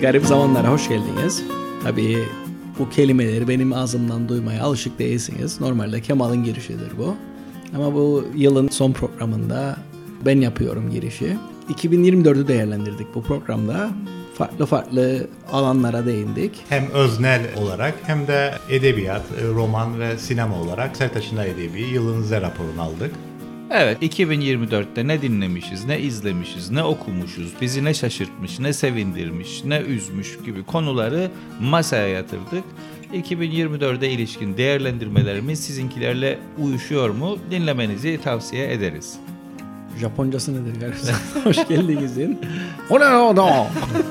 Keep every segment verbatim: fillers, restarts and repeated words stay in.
Garip zamanlara hoş geldiniz. Tabii bu kelimeleri benim ağzımdan duymaya alışık değilsiniz. Normalde Kemal'in girişidir bu. Ama bu yılın son programında ben yapıyorum girişi. iki bin yirmi dördü değerlendirdik bu programda. Farklı farklı alanlara değindik. Hem öznel olarak hem de edebiyat, roman ve sinema olarak Sertaç'ın Edebi yılın Z raporunu aldık. Evet, iki bin yirmi dörtte ne dinlemişiz, ne izlemişiz, ne okumuşuz, bizi ne şaşırtmış, ne sevindirmiş, ne üzmüş gibi konuları masaya yatırdık. iki bin yirmi dörde ilişkin değerlendirmelerimiz sizinkilerle uyuşuyor mu? Dinlemenizi tavsiye ederiz. Japoncası nedir kardeşim? Hoş geldinizin. Hola no.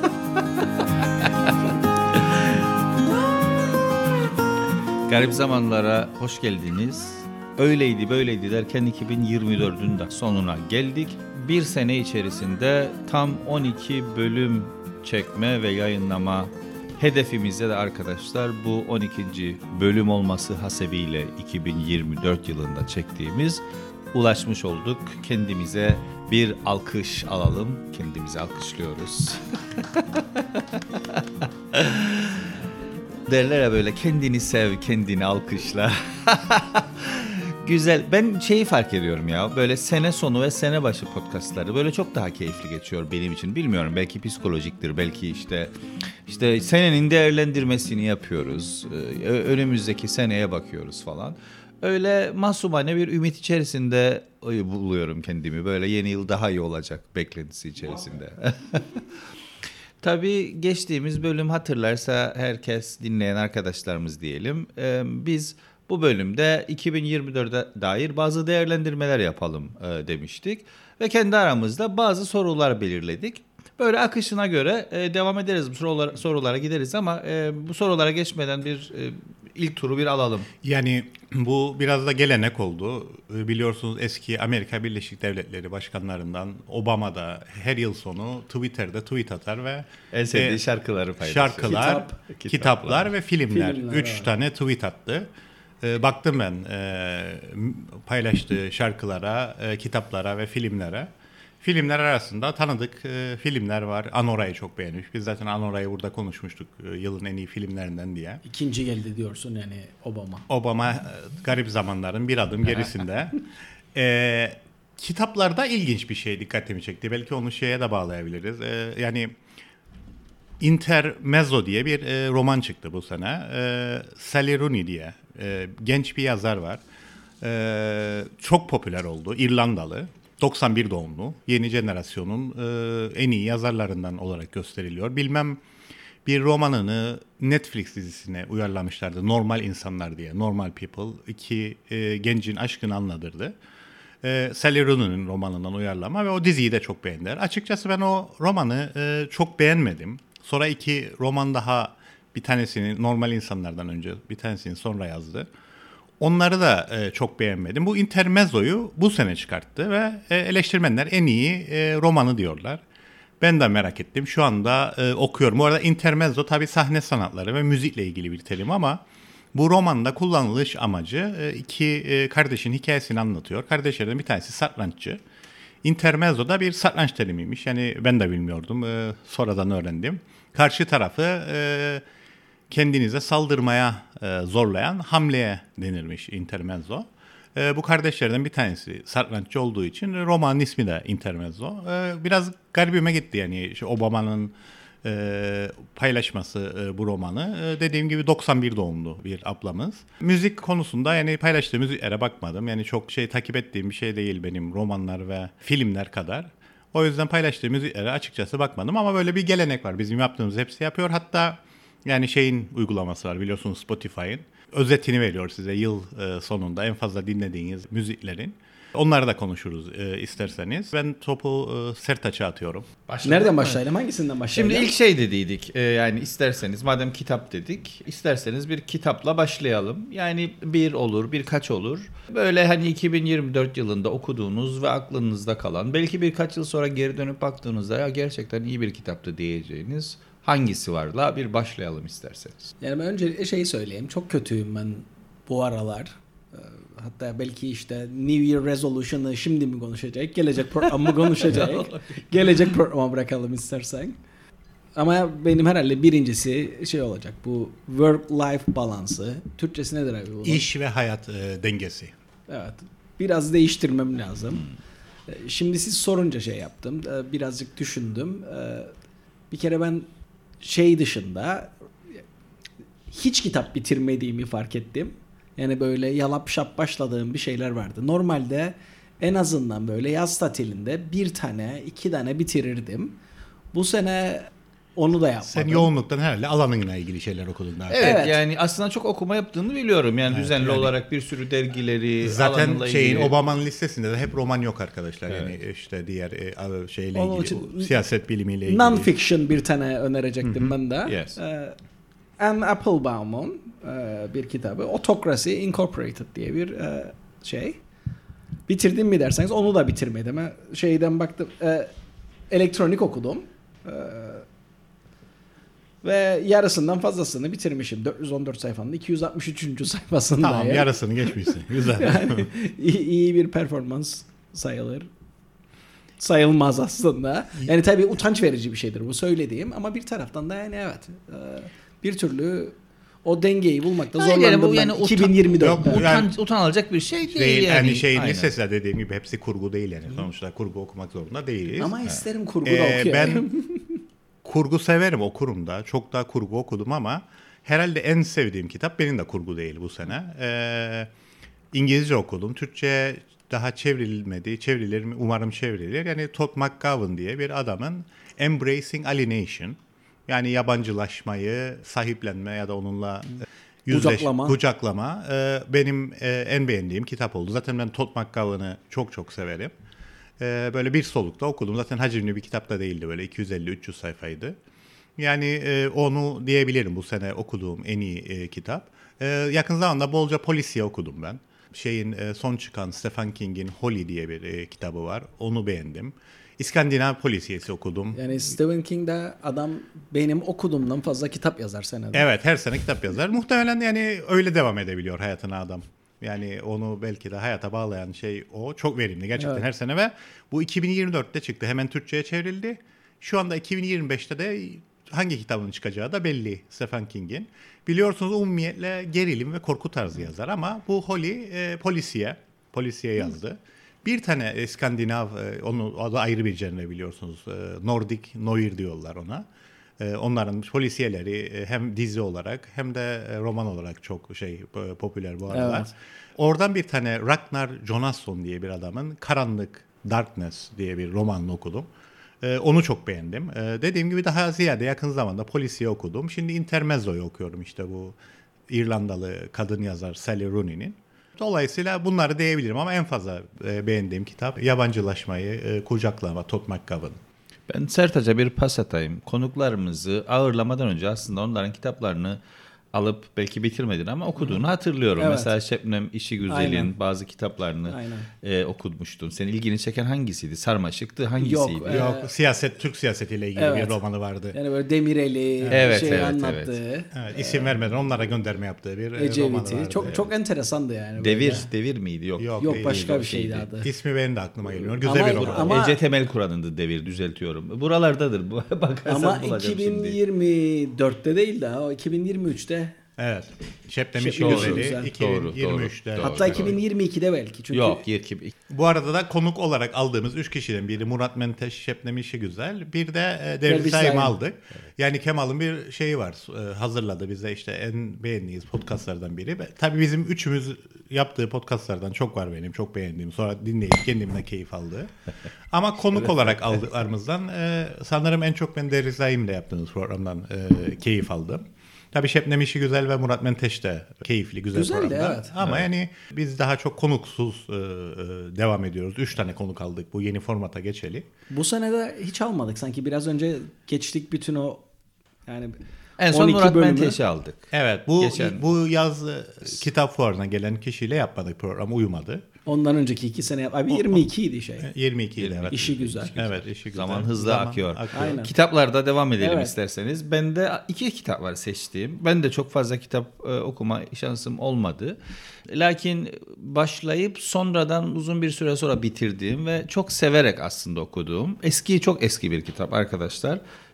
Garip zamanlara hoş geldiniz. Öyleydi böyleydi derken iki bin yirmi dördün de sonuna geldik. Bir sene içerisinde tam on iki bölüm çekme ve yayınlama hedefimizde de arkadaşlar bu on ikinci bölüm olması hasebiyle iki bin yirmi dört yılında çektiğimiz ulaşmış olduk. Kendimize bir alkış alalım. Kendimizi alkışlıyoruz. Derler ya böyle kendini sev, kendini alkışla. Güzel. Ben şeyi fark ediyorum ya. Böyle sene sonu ve sene başı podcastları böyle çok daha keyifli geçiyor benim için. Bilmiyorum. Belki psikolojiktir. Belki işte işte senenin değerlendirmesini yapıyoruz. Ee, önümüzdeki seneye bakıyoruz falan. Öyle masumane bir ümit içerisinde buluyorum kendimi. Böyle yeni yıl daha iyi olacak beklentisi içerisinde. Tabii geçtiğimiz bölüm hatırlarsa herkes dinleyen arkadaşlarımız diyelim. Ee, biz bu bölümde iki bin yirmi dörde dair bazı değerlendirmeler yapalım e, demiştik. Ve kendi aramızda bazı sorular belirledik. Böyle akışına göre e, devam ederiz, bu sorulara, sorulara gideriz ama e, bu sorulara geçmeden bir e, ilk turu bir alalım. Yani bu biraz da gelenek oldu. Biliyorsunuz eski Amerika Birleşik Devletleri başkanlarından Obama da her yıl sonu Twitter'da tweet atar ve en sevdiği e, şarkıları paylaşır. Şarkılar, Kitap, kitaplar, kitaplar ve filmler. filmler Üç evet. tane tweet attı. E, baktım ben e, paylaştığı şarkılara, e, kitaplara ve filmlere. Filmler arasında tanıdık e, filmler var. Anora'yı çok beğenmiş. Biz zaten Anora'yı burada konuşmuştuk e, yılın en iyi filmlerinden diye. İkinci geldi diyorsun yani Obama. Obama e, garip zamanların bir adım gerisinde. e, kitaplarda ilginç bir şey dikkatimi çekti. Belki onu şeye de bağlayabiliriz. E, yani Intermezzo diye bir e, roman çıktı bu sene. E, Sally Rooney diye e, genç bir yazar var. E, çok popüler oldu. İrlandalı. doksan bir doğumlu, yeni jenerasyonun e, en iyi yazarlarından olarak gösteriliyor. Bilmem bir romanını Netflix dizisine uyarlamışlardı. Normal İnsanlar diye, Normal People. İki e, gencin aşkını anlatırdı. E, Sally Rooney'nin romanından uyarlama ve o diziyi de çok beğendiler. Açıkçası ben o romanı e, çok beğenmedim. Sonra iki roman daha, bir tanesini Normal İnsanlardan önce, bir tanesini sonra yazdı. Onları da e, çok beğenmedim. Bu Intermezzo'yu bu sene çıkarttı ve e, eleştirmenler en iyi e, romanı diyorlar. Ben de merak ettim. Şu anda e, okuyorum. Bu arada Intermezzo tabii sahne sanatları ve müzikle ilgili bir terim ama bu romanda kullanılış amacı e, iki e, kardeşin hikayesini anlatıyor. Kardeşlerden bir tanesi satranççı. Intermezzo da bir satranç terimiymiş. Yani ben de bilmiyordum. E, sonradan öğrendim. Karşı tarafı E, kendinize saldırmaya e, zorlayan hamleye denirmiş Intermezzo. E, bu kardeşlerden bir tanesi satranççı olduğu için romanın ismi de Intermezzo. E, biraz garibime gitti yani işte Obama'nın e, paylaşması e, bu romanı. E, dediğim gibi doksan bir doğumlu bir ablamız. Müzik konusunda yani paylaştığı müziklere bakmadım. Yani çok şey takip ettiğim bir şey değil benim romanlar ve filmler kadar. O yüzden paylaştığı müziklere açıkçası bakmadım ama böyle bir gelenek var. Bizim yaptığımız hepsi yapıyor. Hatta yani şeyin uygulaması var biliyorsunuz, Spotify'ın. Özetini veriyor size yıl e, sonunda en fazla dinlediğiniz müziklerin. Onları da konuşuruz e, isterseniz. Ben topu e, Sertaç'a atıyorum. Başladık Nereden mı? başlayalım? Hangisinden başlayalım? Şimdi ilk şey dediydik. E, yani isterseniz madem kitap dedik, isterseniz bir kitapla başlayalım. Yani bir olur, birkaç olur. Böyle hani iki bin yirmi dört yılında okuduğunuz ve aklınızda kalan, belki birkaç yıl sonra geri dönüp baktığınızda ya gerçekten iyi bir kitaptı diyeceğiniz hangisi varla bir başlayalım isterseniz. Yani ben önce şeyi söyleyeyim. Çok kötüyüm ben bu aralar. Hatta belki işte New Year Resolution'ı şimdi mi konuşacak? Gelecek program mı konuşacak? Gelecek programa bırakalım istersen. Ama benim herhalde birincisi şey olacak. Bu work-life balansı. Türkçesi nedir abi bunun? İş ve hayat e, dengesi. Evet. Biraz değiştirmem lazım. Hmm. Şimdi siz sorunca şey yaptım. Birazcık düşündüm. Bir kere ben şey dışında hiç kitap bitirmediğimi fark ettim. Yani böyle yalap şap başladığım bir şeyler vardı. Normalde en azından böyle yaz tatilinde bir tane, iki tane bitirirdim. Bu sene onu da yapmadım. Sen yoğunluktan herhalde alanınla ilgili şeyler okudun daha. Evet, Evet. yani aslında çok okuma yaptığını biliyorum. Yani Evet, düzenli yani olarak bir sürü dergileri, zaten alanla şeyin ilgili. Obama'nın listesinde de hep roman yok arkadaşlar. Evet. Yani işte diğer e, şeyle Onun ilgili, için o siyaset bilimiyle ilgili. Non-fiction bir tane önerecektim Hı-hı. ben de. Yes. Ee, Anne Applebaum'un e, bir kitabı. Autocracy Incorporated diye bir e, şey. Bitirdim mi derseniz onu da bitirmedim. Ha, şeyden baktım. E, elektronik okudum. E, ve yarısından fazlasını bitirmişim. dört yüz on dört sayfanın iki yüz altmış üçüncü sayfasında. Tamam, yarısını geçmişsin. Güzel. Yani iyi, iyi bir performans sayılır. Sayılmaz aslında. Yani tabii utanç verici bir şeydir bu söylediğim ama bir taraftan da yani evet bir türlü o dengeyi bulmakta Hayır, zorlandım yani bu ben yani utan- iki bin yirmi dörtte. Yok, Utan, Yani- utanılacak bir şey değil, Değil, yani. yani şeyin Aynen. listesi dediğim gibi hepsi kurgu değil yani. Sonuçta kurgu okumak zorunda değiliz. Ama isterim kurgu da Ee, okuyayım. ben kurgu severim, okurum da. Çok daha kurgu okudum ama herhalde en sevdiğim kitap benim de kurgu değil bu sene. Ee, İngilizce okudum. Türkçe daha çevrilmedi. Çevrilir mi? Umarım çevrilir. Yani Todd McGowan diye bir adamın Embracing Alienation, yani yabancılaşmayı sahiplenme ya da onunla yüzleş, Kucaklama. kucaklama e, benim e, en beğendiğim kitap oldu. Zaten ben Todd McGowan'ı çok çok severim. E, böyle bir solukta okudum. Zaten hacimli bir kitap da değildi. Böyle iki yüz elli üç yüz sayfaydı. Yani e, onu diyebilirim bu sene okuduğum en iyi e, kitap. E, yakın zamanda bolca polisiye okudum ben. Şeyin e, son çıkan Stephen King'in Holly diye bir e, kitabı var. Onu beğendim. İskandinav polisiyesi okudum. Yani Stephen King'de adam benim okuduğumdan fazla kitap yazar senede. Evet, her sene kitap yazar. Muhtemelen yani öyle devam edebiliyor hayatına adam. Yani onu belki de hayata bağlayan şey o. Çok verimli gerçekten Evet. her sene ve bu iki bin yirmi dörtte çıktı. Hemen Türkçe'ye çevrildi. Şu anda iki bin yirmi beşte de hangi kitabın çıkacağı da belli Stephen King'in. Biliyorsunuz umumiyetle gerilim ve korku tarzı yazar ama bu Holly e, polisiye, polisiye yazdı. Bir tane İskandinav, e, onu o da ayrı bir cenre biliyorsunuz. E, Nordic Noir diyorlar ona. E, onların polisiyeleri e, hem dizi olarak hem de e, roman olarak çok şey e, popüler bu aralar. Evet. Oradan bir tane Ragnar Jonasson diye bir adamın Karanlık, Darkness diye bir romanını okudum. Ee, onu çok beğendim. Ee, dediğim gibi daha ziyade yakın zamanda polisiye okudum. Şimdi Intermezzo'yu okuyorum, işte bu İrlandalı kadın yazar Sally Rooney'nin. Dolayısıyla bunları diyebilirim ama en fazla e, beğendiğim kitap Yabancılaşmayı e, Kucaklama, Todd McGowan. Ben Sertaç'a bir pas atayım. Konuklarımızı ağırlamadan önce aslında onların kitaplarını alıp belki bitirmedin ama okuduğunu hatırlıyorum. Evet. Mesela Şebnem İşi Güzel'in Aynen. bazı kitaplarını Aynen. e, okumuştun. Senin ilgini çeken hangisiydi? Sarmaşık'tı, hangisiydi? Yok, e, Yok, siyaset, Türk siyasetiyle ilgili Evet. bir romanı vardı. Yani böyle Demirel'i Evet, şey evet, anlattığı. Evet, isim vermeden onlara gönderme yaptığı bir e, romanı vardı. Ecevit'i. Çok Evet. çok enteresandı yani. Devir, böyle. devir miydi? Yok. Yok, Yok değil, başka değil, bir şeydi şeydi. adı. İsmi benim de aklıma geliyor. Güzel Ama- bir roman. ama- Ece Temel Kur'an'ındı devir, düzeltiyorum. Buralardadır. Bu bakarsan Ama bulacağım şimdi. iki bin yirmi dörtte değil de o iki bin yirmi üçte. Evet. Şebnem Şey- İşi Doğru, Güzel'i güzel. iki bin yirmi üçte. Doğru, doğru. Hatta iki bin yirmi ikide belki. Çünkü Yok, yirmi iki. Bu arada da konuk olarak aldığımız üç kişiden biri Murat Menteş, Şebnem İşi Güzel. Bir de e, Derviş Derviş Saim'i Saim. aldık. Yani Kemal'ın bir şeyi var. e, hazırladı bize işte en beğendiğimiz podcastlardan biri. Ve tabii bizim üçümüz yaptığı podcastlardan çok var benim. Çok beğendiğim. Sonra dinleyip kendimden keyif aldığı. Ama konuk olarak aldıklarımızdan e, sanırım en çok ben Derviş Saim'le yaptığımız programdan e, keyif aldım. Tabii Şebnem İşi Güzel ve Murat Menteş de keyifli, güzel Güzeldi, programlar. evet. Ama Evet. yani biz daha çok konuksuz e, e, devam ediyoruz. Üç tane konuk aldık bu yeni formata geçeli. bu sene de hiç almadık. Sanki biraz önce geçtik bütün o yani En son on iki Murat bölümü. Menteş'i aldık. Evet, bu Geçen- bu yaz e, kitap fuarına gelen kişiyle yapmadık, program uyumadı. Ondan önceki iki sene. Abi yirmi iki idi şey. yirmi iki ile evet. İşi güzel. Evet, işi güzel. Zaman hızlı akıyor. Aynen. Kitaplarda devam edelim Evet. isterseniz. Ben de iki kitap var seçtiğim. Ben de çok fazla kitap e, okuma şansım olmadı. Lakin başlayıp sonradan uzun bir süre sonra bitirdiğim ve çok severek aslında okuduğum eski çok eski bir kitap arkadaşlar.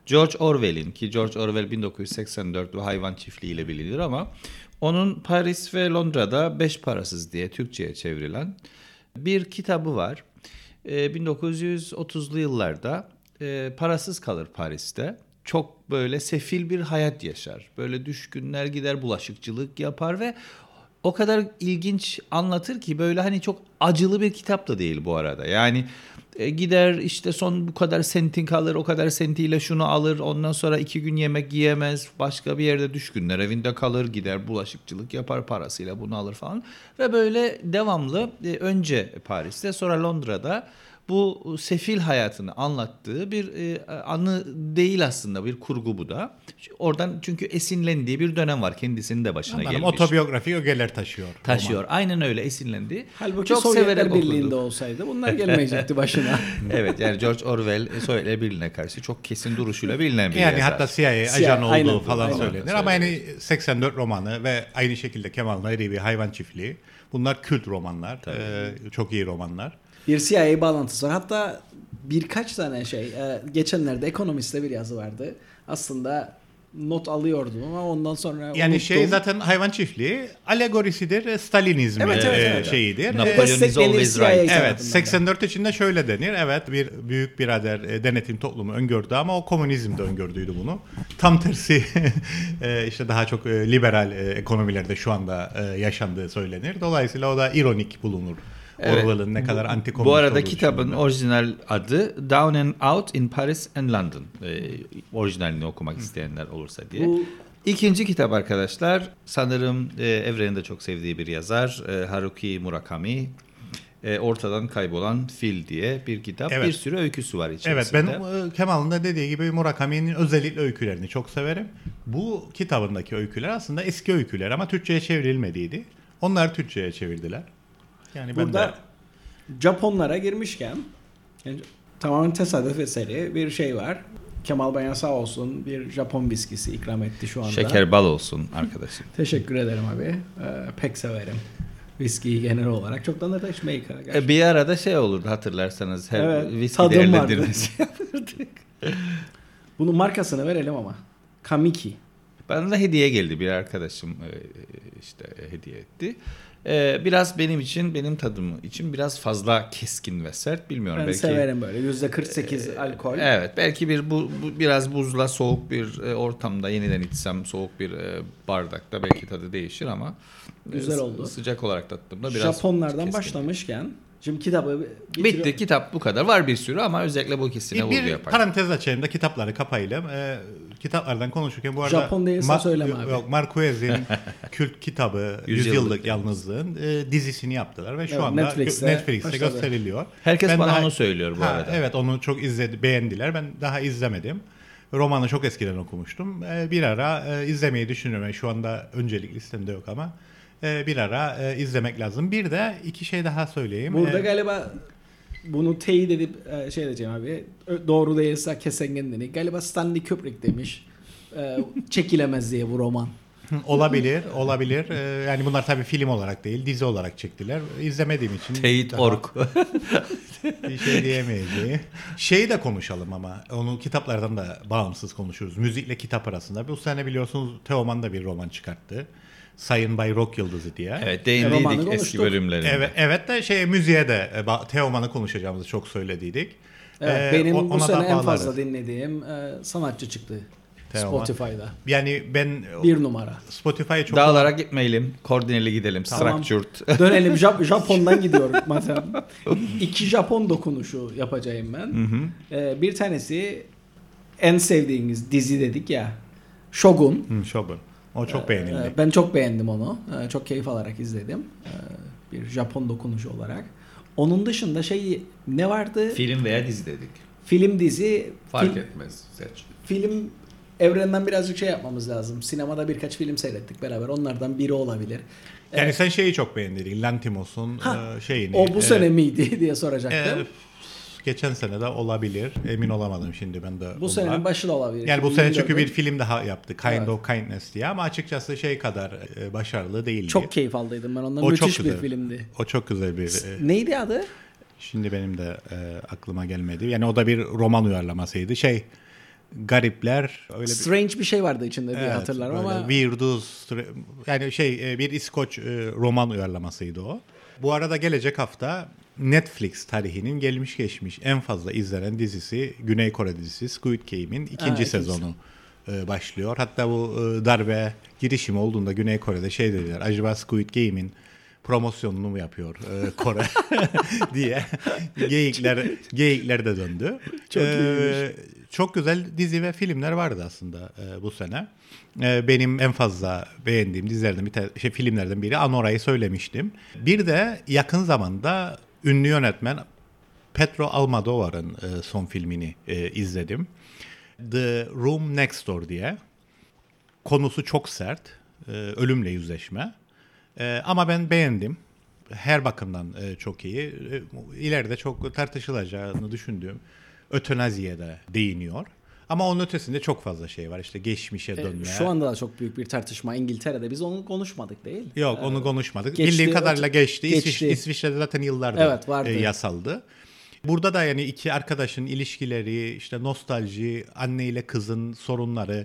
George Orwell'in, ki George Orwell bin dokuz yüz seksen dört ve Hayvan Çiftliği ile bilinir ama onun Paris ve Londra'da Beş Parasız diye Türkçe'ye çevrilen bir kitabı var. bin dokuz yüz otuzlu yıllarda parasız kalır Paris'te. Çok böyle sefil bir hayat yaşar. Böyle düşkünler gider, bulaşıkçılık yapar ve o kadar ilginç anlatır ki böyle hani çok acılı bir kitap da değil bu arada. Yani e, gider işte son bu kadar sentin kalır, o kadar sentiyle şunu alır. Ondan sonra iki gün yemek yiyemez. Başka bir yerde düşkünler evinde kalır, gider bulaşıkçılık yapar, parasıyla bunu alır falan. Ve böyle devamlı e, önce Paris'te sonra Londra'da bu sefil hayatını anlattığı bir e, anı değil aslında, bir kurgu bu da. Oradan çünkü esinlendiği bir dönem var, kendisinin de başına Anladım. gelmiş. Otobiyografik ögeler taşıyor. Taşıyor. Roman. Aynen öyle esinlendi. Halbuki Çok Sovyetler severek Birliği'nde okuduk. olsaydı bunlar gelmeyecekti başına. Evet, yani George Orwell Sovyetler Birliği'ne karşı çok kesin duruşuyla bilinen bir Yani yazar. hatta C I A C I A, ajanı olduğu aynen, falan aynen. söylenir. Ama yani seksen dört romanı ve aynı şekilde Kemal Nayri bir Hayvan Çiftliği. Bunlar kült romanlar. Ee, çok iyi romanlar. Bir C I A bağlantısı var. Hatta birkaç tane şey. E, geçenlerde Economist'te bir yazı vardı. Aslında not alıyordum ama ondan sonra Yani unuttum. şey zaten Hayvan Çiftliği alegorisidir, Stalinizm Evet, evet, evet. şeyidir. Napolyon is Desteklenir always C I A right. tarafından Evet, da. seksen dört içinde şöyle denir. Evet, bir büyük birader e, denetim toplumu öngördü ama o komünizm de öngördüydü bunu. Tam tersi e, işte daha çok e, liberal e, ekonomilerde şu anda e, yaşandığı söylenir. Dolayısıyla o da ironik bulunur. Evet. Orwell'ın ne kadar antikomünist Bu arada olduğu kitabın düşünülür. orijinal adı Down and Out in Paris and London. Ee, orijinalini okumak isteyenler olursa diye. Bu İkinci kitap arkadaşlar, sanırım e, Evren'in de çok sevdiği bir yazar, e, Haruki Murakami. E, Ortadan Kaybolan Fil diye bir kitap. Evet. Bir sürü öyküsü var içerisinde. Evet, ben e, Kemal'ın da dediği gibi Murakami'nin özellikle öykülerini çok severim. Bu kitabındaki öyküler aslında eski öyküler ama Türkçe'ye çevrilmediydi. Onlar Türkçe'ye çevirdiler. Yani ben burada de... Japonlara girmişken yani tamamen tesadüf eseri bir şey var. Kemal Bayan sağ olsun bir Japon viskisi ikram etti şu anda. Şeker bal olsun arkadaşım. Teşekkür ederim abi. Ee, pek severim. Viskiyi genel olarak. Çoktan da içmeyi E, bir arada şey olurdu hatırlarsanız. Her Evet, viski tadım değerlendirmesi yapırdık. Bunun markasını verelim ama. Kamiki. Bana da hediye geldi, bir arkadaşım e, işte hediye etti. E, Biraz benim için, benim tadım için biraz fazla keskin ve sert, bilmiyorum. Ben belki severim böyle. yüzde kırk sekiz alkol. Evet, belki bir bu, bu biraz buzla soğuk bir e, ortamda yeniden içsem, soğuk bir e, bardakta belki tadı değişir ama Güzel e, oldu. Sıcak olarak tattığımda biraz Japonlardan keskin. başlamışken şimdi kitabı bitiriyor- Bitti, kitap bu kadar. Var bir sürü ama özellikle bu ikisine Bir, vurgu bir yapar. parantez açayım da kitapları kapayalım. Ee, kitaplardan konuşurken bu arada... Japon değilse söyleme abi. Yok, Marquez'in kült kitabı Yüzyıllık Yüzyıllık Yalnızlığın e, dizisini yaptılar ve şu Evet, anda Netflix'te Netflix'te, başladı. gösteriliyor. Herkes Ben bana daha- onu söylüyor bu Ha, arada. Evet, onu çok izledi, beğendiler. Ben daha izlemedim. Romanı çok eskiden okumuştum. Ee, bir ara e, izlemeyi düşünüyorum. Şu anda öncelik listemde yok ama e, bir ara e, izlemek lazım. Bir de iki şey daha söyleyeyim. Burada Ee, galiba bunu teyit edip e, şey diyeceğim abi. Ö- Doğru değilse kesen kendini. Galiba Stanley Kubrick demiş. E, çekilemez diye bu roman. Olabilir, olabilir. Ee, yani bunlar tabii film olarak değil, dizi olarak çektiler. İzlemediğim için Teyit daha org. bir şey diyemeyeceğim. Şeyi de konuşalım ama onu kitaplardan da bağımsız konuşuruz. Müzikle kitap arasında. Bu sene biliyorsunuz Teoman da bir roman çıkarttı. Sayın Bay Rock Yıldızı diye. Evet, Romanı değindiydik eski konuştuk. bölümlerinde. Evet, evet de şey müziğe de e, ba- Teoman'ı konuşacağımızı çok söylediydik. Evet, Ee, benim o- bu ona sene da en bağlarız. fazla dinlediğim e, sanatçı çıktı. Teoman. Spotify'da. Yani ben Bir numara. Spotify'ı çok Dağlara gitmeyelim, koordineli gidelim. Tamam. Structured. Dönelim Jap- Japon'dan gidiyorum mesela. İki Japon dokunuşu yapacağım ben. Ee, bir tanesi en sevdiğiniz dizi dedik ya. Shogun. Hı, Shogun. O çok Ee, beğenildi. Ben çok beğendim onu. Ee, Çok keyif alarak izledim. Ee, Bir Japon dokunuşu olarak. Onun dışında şey ne vardı? Film veya dizi dedik. Film, dizi. Fark fil- etmez. Seç. Film evrenden birazcık şey yapmamız lazım. Sinemada birkaç film seyrettik beraber. Onlardan biri olabilir. Yani Ee, sen şeyi çok beğendin. Lantimos'un Ha, e, şeyini. O bu e, sene miydi diye soracaktım. e, geçen sene de olabilir. Emin olamadım şimdi ben de. Bu ondan. senenin başı da olabilir. Yani bu sene çünkü iki bin yirmi bir film daha yaptı. Kind Evet. of Kindness diye ama açıkçası şey kadar e, başarılı değildi. çok keyif aldıydım ben ondan. O çok Müthiş bir güzel. filmdi. O çok güzel bir e, Neydi adı? şimdi benim de e, aklıma gelmedi. Yani o da bir roman uyarlamasıydı. Şey garipler. Öyle bir, Strange bir şey vardı içinde diye evet, hatırlarım ama. Weirdus, yani şey bir İskoç roman uyarlamasıydı o. Bu arada gelecek hafta Netflix tarihinin gelmiş geçmiş en fazla izlenen dizisi, Güney Kore dizisi Squid Game'in ikinci ha, sezonu e, başlıyor. Hatta bu e, darbe girişimi olduğunda Güney Kore'de şey dediler, acaba Squid Game'in promosyonunu mu yapıyor e, Kore diye geyikler geyikler de döndü. Çok ee, çok güzel dizi ve filmler vardı aslında e, bu sene. E, benim en fazla beğendiğim dizilerden bir tane, şey filmlerden biri Anora'yı söylemiştim. Bir de yakın zamanda ünlü yönetmen Pedro Almodovar'ın e, son filmini e, izledim. The Room Next Door diye. Konusu çok sert. E, ölümle yüzleşme. E, ama ben beğendim. Her bakımdan e, çok iyi. E, ileride çok tartışılacağını düşündüğüm ötenaziye de değiniyor. Ama onun ötesinde çok fazla şey var. İşte geçmişe dönme. E, şu anda da çok büyük bir tartışma İngiltere'de. Biz onu konuşmadık değil. Yok onu ee, konuşmadık. Geçti, Bildiğim kadarıyla geçti. geçti. İsviç, İsviçre'de zaten yıllardır evet, vardı. E, yasaldı. Burada da yani iki arkadaşın ilişkileri, işte nostalji, anne ile kızın sorunları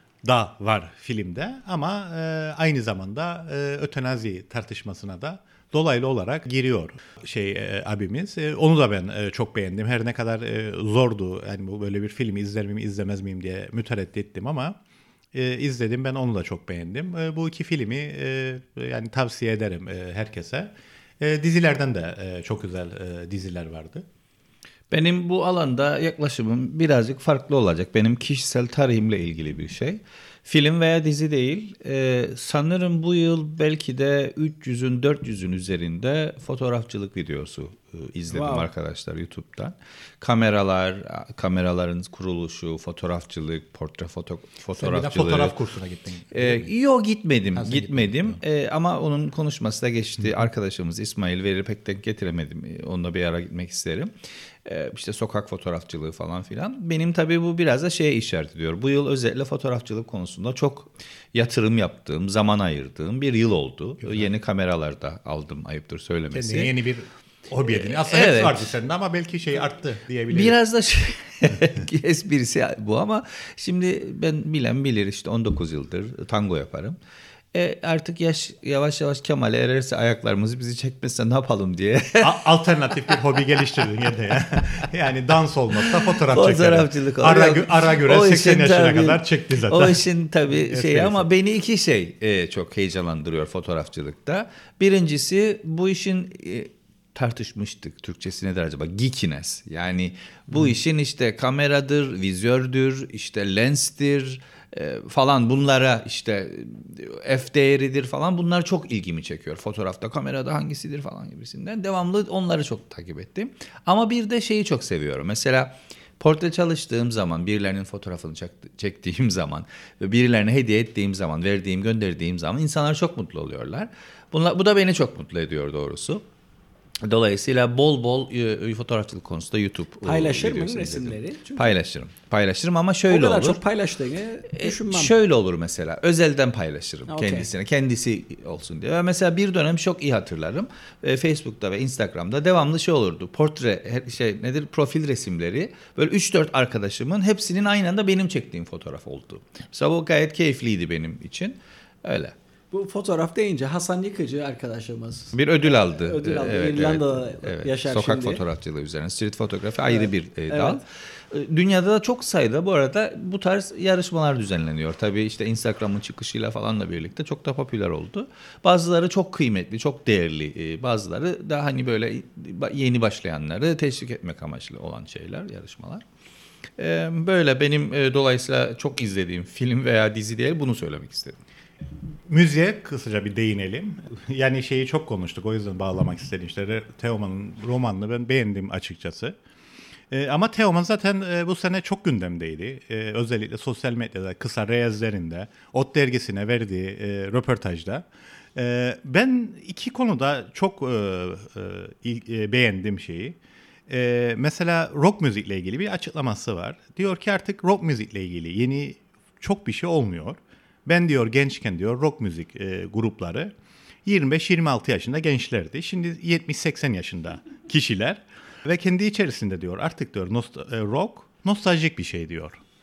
da var filmde. Ama e, aynı zamanda e, ötenazi tartışmasına da dolaylı olarak giriyor şey e, abimiz. E, onu da ben e, çok beğendim. Her ne kadar e, zordu. Yani bu böyle bir filmi izler miyim, izlemez miyim diye mütereddittim ama e, izledim. Ben onu da çok beğendim. E, bu iki filmi e, yani tavsiye ederim e, herkese. E, dizilerden de e, çok güzel e, diziler vardı. Benim bu alanda yaklaşımım birazcık farklı olacak. Benim kişisel tarihimle ilgili bir şey. Film veya dizi değil. Ee, sanırım bu yıl belki de üç yüzün dört yüzün üzerinde fotoğrafçılık videosu e, izledim wow. arkadaşlar YouTube'dan. Kameralar, kameraların kuruluşu, fotoğrafçılık, portre foto, fotoğrafçılığı. Sen bir de fotoğraf kursuna gittin. Ee, yok gitmedim, Nasıl gitmedim. Ee, ama onun konuşması da geçti. Hı. Arkadaşımız İsmail Veri pek denk getiremedim. Onunla bir ara gitmek isterim. İşte sokak fotoğrafçılığı falan filan. Benim tabii bu biraz da şeye işaret ediyor. Bu yıl özellikle fotoğrafçılık konusunda çok yatırım yaptığım, zaman ayırdığım bir yıl oldu. Güzel. Yeni kameralar da aldım, ayıptır söylemesi. Kendine yeni bir hobi edin. Aslında evet. hep vardı sende ama belki şey arttı diyebilirim. Biraz da şey, esprisi bu ama şimdi ben bilen bilir işte on dokuz yıldır tango yaparım. E artık yaş yavaş yavaş kemale ererse ayaklarımızı bizi çekmezse ne yapalım diye. Alternatif bir hobi geliştirdin ya da ya. Yani dans olmazsa fotoğraf çekelim. Fotoğrafçılık. Ara, gö- ara göre seksen yaşına tabii, kadar çekti zaten. O işin tabii şey ama beni iki şey e, çok heyecanlandırıyor fotoğrafçılıkta. Birincisi bu işin e, tartışmıştık. Türkçesi nedir acaba? Geekiness. Yani bu hmm. işin işte kameradır, vizördür, işte lenstir falan bunlara işte f değeridir falan bunlar çok ilgimi çekiyor. Fotoğrafta, kamerada hangisidir falan gibisinden. Devamlı onları çok takip ettim. Ama bir de şeyi çok seviyorum. Mesela portre çalıştığım zaman, birilerinin fotoğrafını çektiğim zaman ve birilerine hediye ettiğim zaman, verdiğim, gönderdiğim zaman insanlar çok mutlu oluyorlar. Bunlar, bu da beni çok mutlu ediyor doğrusu. Dolayısıyla bol bol e, fotoğrafçılık konusunda YouTube paylaşır mı resimleri? Çünkü paylaşırım. Paylaşırım ama şöyle olur. O kadar olur. çok paylaştığını düşünmem. E, şöyle olur mesela. Özelden paylaşırım okay. kendisine. Kendisi olsun diye. Mesela bir dönem çok iyi hatırlarım. E, Facebook'ta ve Instagram'da devamlı şey olurdu. Portre şey nedir? Profil resimleri. Böyle üç dört arkadaşımın hepsinin aynı anda benim çektiğim fotoğraf oldu. Mesela bu gayet keyifliydi benim için. Öyle. Bu fotoğraf deyince Hasan Yıkıcı arkadaşımız bir ödül aldı. Ödül aldı. Evet, İrlanda'da evet, yaşar evet. Sokak şimdi. fotoğrafçılığı üzerine. Street fotoğrafı ayrı evet. bir e, evet. dal. Dünyada da çok sayıda bu arada bu tarz yarışmalar düzenleniyor. Tabii işte Instagram'ın çıkışıyla falanla birlikte çok da popüler oldu. Bazıları çok kıymetli, çok değerli. Bazıları da hani böyle yeni başlayanları teşvik etmek amaçlı olan şeyler, yarışmalar. Böyle benim dolayısıyla çok izlediğim film veya dizi değil, bunu söylemek istedim. Müziğe kısaca bir değinelim. Yani şeyi çok konuştuk, o yüzden bağlamak istedim. İşte Teoman'ın romanını ben beğendim açıkçası. Ee, ama Teoman zaten e, bu sene çok gündemdeydi. Ee, özellikle sosyal medyada, kısa reelslerinde, Ot dergisine verdiği e, röportajda. E, ben iki konuda çok e, e, beğendim şeyi. E, mesela rock müzikle ilgili bir açıklaması var. Diyor ki artık rock müzikle ilgili yeni çok bir şey olmuyor. Ben diyor gençken diyor rock müzik e, grupları yirmi beş yirmi altı yaşında gençlerdi. Şimdi yetmiş seksen yaşında kişiler ve kendi içerisinde diyor artık diyor nost- e, rock nostaljik bir şey diyor.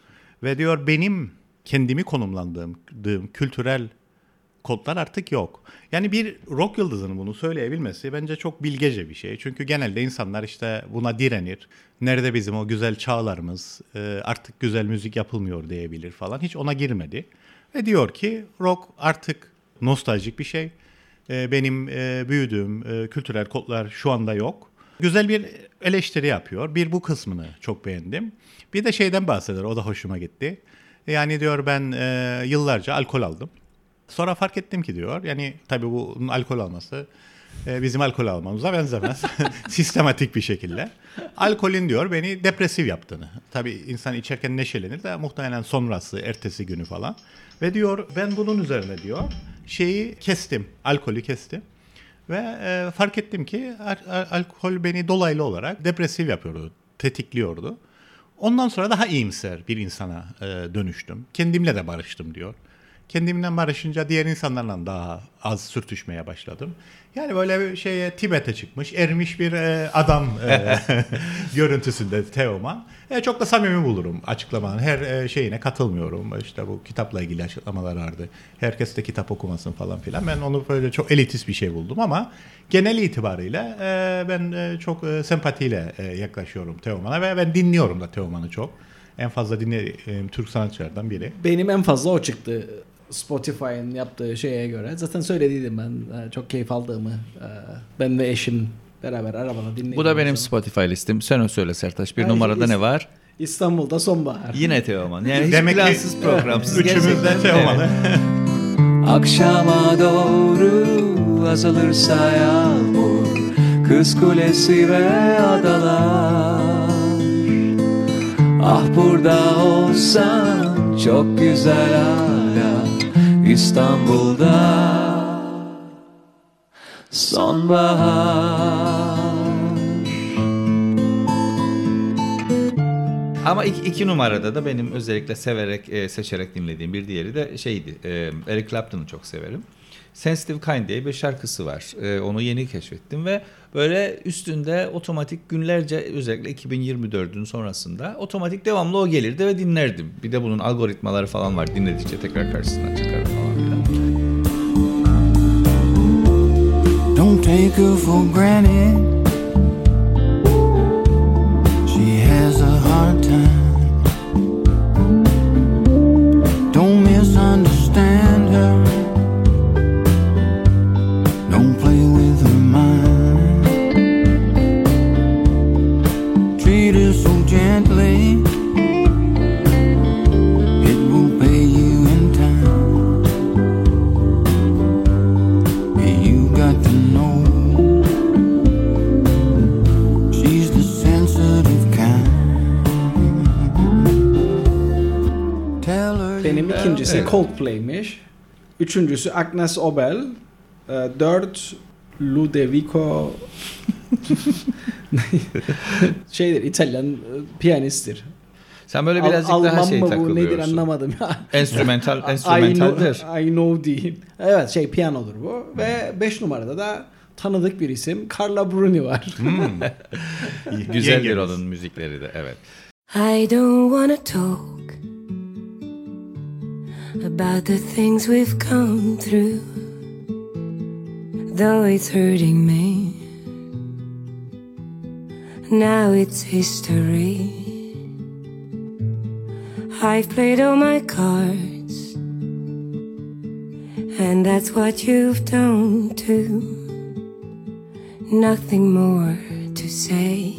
Ve diyor benim kendimi konumlandığım kültürel kodlar artık yok. Yani bir rock yıldızının bunu söyleyebilmesi bence çok bilgece bir şey. Çünkü genelde insanlar işte buna direnir. Nerede bizim o güzel çağlarımız, artık güzel müzik yapılmıyor diyebilir falan. Hiç ona girmedi. Ve diyor ki rock artık nostaljik bir şey. Benim büyüdüğüm kültürel kodlar şu anda yok. Güzel bir eleştiri yapıyor. Bir bu kısmını çok beğendim. Bir de şeyden bahseder, o da hoşuma gitti. Yani diyor ben e, yıllarca alkol aldım. Sonra fark ettim ki diyor, yani tabii bunun alkol alması e, bizim alkol almamıza benzemez. Sistematik bir şekilde. Alkolün diyor beni depresif yaptığını. Tabii insan içerken neşelenir de muhtemelen sonrası, ertesi günü falan. Ve diyor ben bunun üzerine diyor şeyi kestim, alkolü kestim. Ve e, fark ettim ki al- alkol beni dolaylı olarak depresif yapıyordu, tetikliyordu. Ondan sonra daha iyimser bir insana e, dönüştüm. Kendimle de barıştım diyor. Kendimle barışınca diğer insanlarla daha az sürtüşmeye başladım. Yani böyle bir şeye Tibet'e çıkmış, ermiş bir e, adam e, görüntüsünde Teoman. E, çok da samimi bulurum açıklamanın. Her e, şeyine katılmıyorum. İşte bu kitapla ilgili açıklamalar vardı. Herkes de kitap okumasın falan filan. Ben onu böyle çok elitist bir şey buldum ama genel itibariyle e, ben e, çok e, sempatiyle e, yaklaşıyorum Teoman'a ve ben dinliyorum da Teoman'ı çok. En fazla dinlediğim Türk sanatçılardan biri. Benim en fazla o çıktı. Spotify'ın yaptığı şeye göre. Zaten söylediydim ben çok keyif aldığımı. Ben ve eşim beraber arabada dinledik. Bu da benim Spotify listim. Sen o söyle Sertaç. Bir Ay, numarada İst- ne var? İstanbul'da sonbahar. Yine Teoman. Yani hiç Demek ki plansız programsız. üçümüz de Teoman'ı. Akşama doğru azalırsa yağmur, Kız Kulesi ve adalar. Ah burada olsan çok güzel hala İstanbul'da sonbahar. Ama iki, iki numarada da benim özellikle severek, e, seçerek dinlediğim bir diğeri de şeydi. E, Eric Clapton'u çok severim. Sensitive Kind diye bir şarkısı var. E, onu yeni keşfettim ve böyle üstünde otomatik günlerce, özellikle iki bin yirmi dördün sonrasında otomatik devamlı o gelirdi ve dinlerdim. Bir de bunun algoritmaları falan var. Dinledikçe tekrar karşısına çıkar falan filan. Don't take her for granted. She has a hard time. Don't misunderstand her. Don't play with her mind. Treat her so gently. It will pay you in time. You got to know she's the sensitive kind. Tell her Benim you ikincisi Evet. Coldplay'miş. Üçüncüsü Agnes Obel. E, Dört Ludovico şeydir, İtalyan e, piyanisttir. Sen böyle Al- birazcık Alman daha şey mı bu nedir takılıyorsun. anlamadım ya. Enstrümental, I know, enstrümentaldir. I know değil. Evet şey piyanodur bu. Ve beş numarada da tanıdık bir isim Carla Bruni var. Güzeldir Yengemiz. onun müzikleri de, evet. I don't wanna talk about the things we've come through, though it's hurting me. Now it's history. I've played all my cards, and that's what you've done too. Nothing more to say.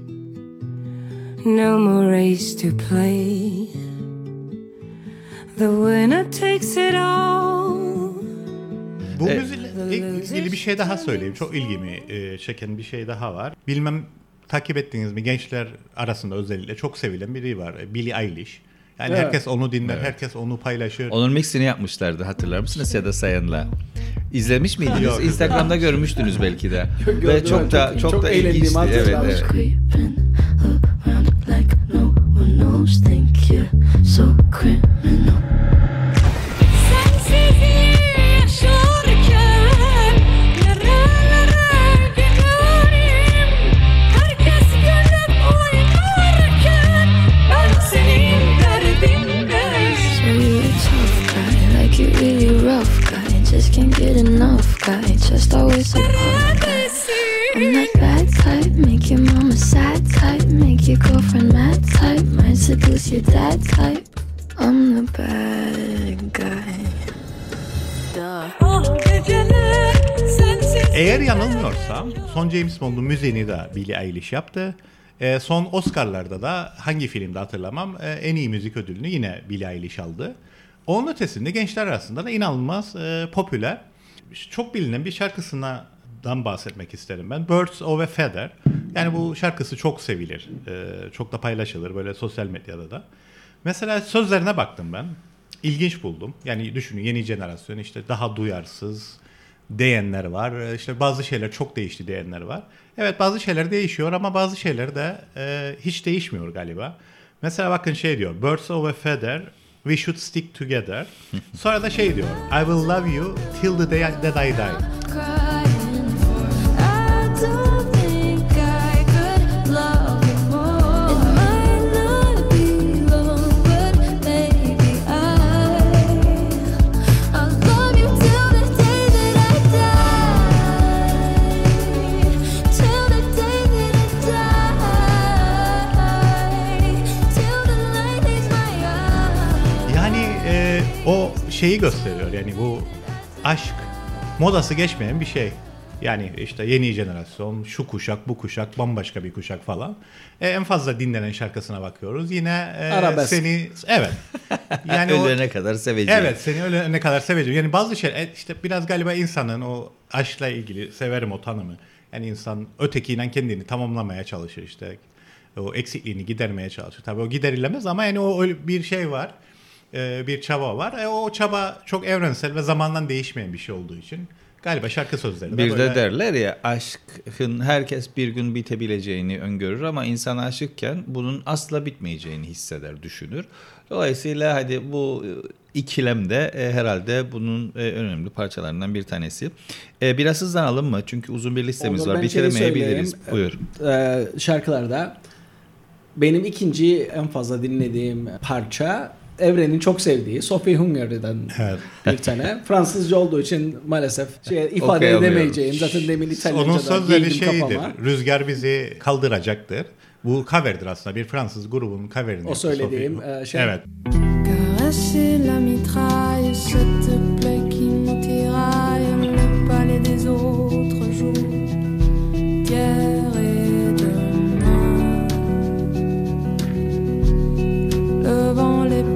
No more race to play. The winner takes it all. Bu Evet. müzikle ilgili bir şey daha söyleyeyim. Çok ilgimi e, çeken bir şey daha var. Bilmem takip ettiniz mi? Gençler arasında özellikle çok sevilen biri var. Billie Eilish. Yani Evet. herkes onu dinler, Evet. herkes onu paylaşır. Onun mixini yapmışlardı, hatırlar mısınız Seda Sayan'la? İzlemiş miydiniz? Yok. Instagram'da görmüştünüz belki de. Gördüm, Ve çok evet. da Çok- çok, çok da eğlendiğimi ilginçti. Evet, hatırladım. evet. Creeping around like no one knows. Think you're so criminal. Sensizliği yaşarken nerelere giderim? Herkes gönlüm oynarken ben senin derdin guy, just always a party guy. I'm that bad type, make your mama sad type, make your girlfriend mad type, might seduce your dad type. I'm the bad guy. Eğer yanılmıyorsam son James Bond'un müziğini de Billie Eilish yaptı. E, son Oscar'larda da hangi filmde hatırlamam e, en iyi müzik ödülünü yine Billie Eilish aldı. Onun ötesinde gençler arasında da inanılmaz e, popüler, çok bilinen bir şarkısından bahsetmek isterim ben. Birds of a Feather. Yani bu şarkısı çok sevilir. E, çok da paylaşılır böyle sosyal medyada da. Mesela sözlerine baktım ben. İlginç buldum. Yani düşünün, yeni jenerasyon işte daha duyarsız diyenler var. İşte bazı şeyler çok değişti diyenler var. Evet, bazı şeyler değişiyor ama bazı şeyler de e, hiç değişmiyor galiba. Mesela bakın şey diyor. Birds of a feather, we should stick together. Sonra da şey diyor. I will love you till the day that I die. O şeyi gösteriyor, yani bu aşk modası geçmeyen bir şey. Yani işte yeni jenerasyon, şu kuşak, bu kuşak, bambaşka bir kuşak falan. E, en fazla dinlenen şarkısına bakıyoruz. Yine e, arabesk. Seni, evet. Yani ölene o, kadar seveceğim. Evet, seni ölene kadar seveceğim. Yani bazı şey işte biraz galiba insanın o aşkla ilgili, severim o tanımı. Yani insan ötekiyle kendini tamamlamaya çalışır işte. O eksikliğini gidermeye çalışır. Tabii o giderilemez ama yani o bir şey var. Bir çaba var. E, o çaba çok evrensel ve zamandan değişmeyen bir şey olduğu için galiba şarkı sözleri de bir böyle... de derler ya, aşkın herkes bir gün bitebileceğini öngörür ama insan aşıkken bunun asla bitmeyeceğini hisseder, düşünür. Dolayısıyla hadi bu ikilem de e, herhalde bunun e, önemli parçalarından bir tanesi. E, biraz hızlanalım mı? Çünkü uzun bir listemiz Olur, var. Bitiremeyebiliriz. Buyur. Ee, şarkılarda benim ikinci en fazla dinlediğim parça Evren'in çok sevdiği Sophie Hungary'den evet. bir tane. Fransızca olduğu için maalesef şey, ifade edemeyeceğim. Zaten demin İtalyanca'da onun sözleri şeydir. Kafama. Rüzgar bizi kaldıracaktır. Bu cover'dir aslında. Bir Fransız grubun cover'ini. O söylediğim e, şey. Evet. Caresser la mitraille, s'il te plaît, qui nous tiraille le palais des autres jours. Hier et demain. Le vent les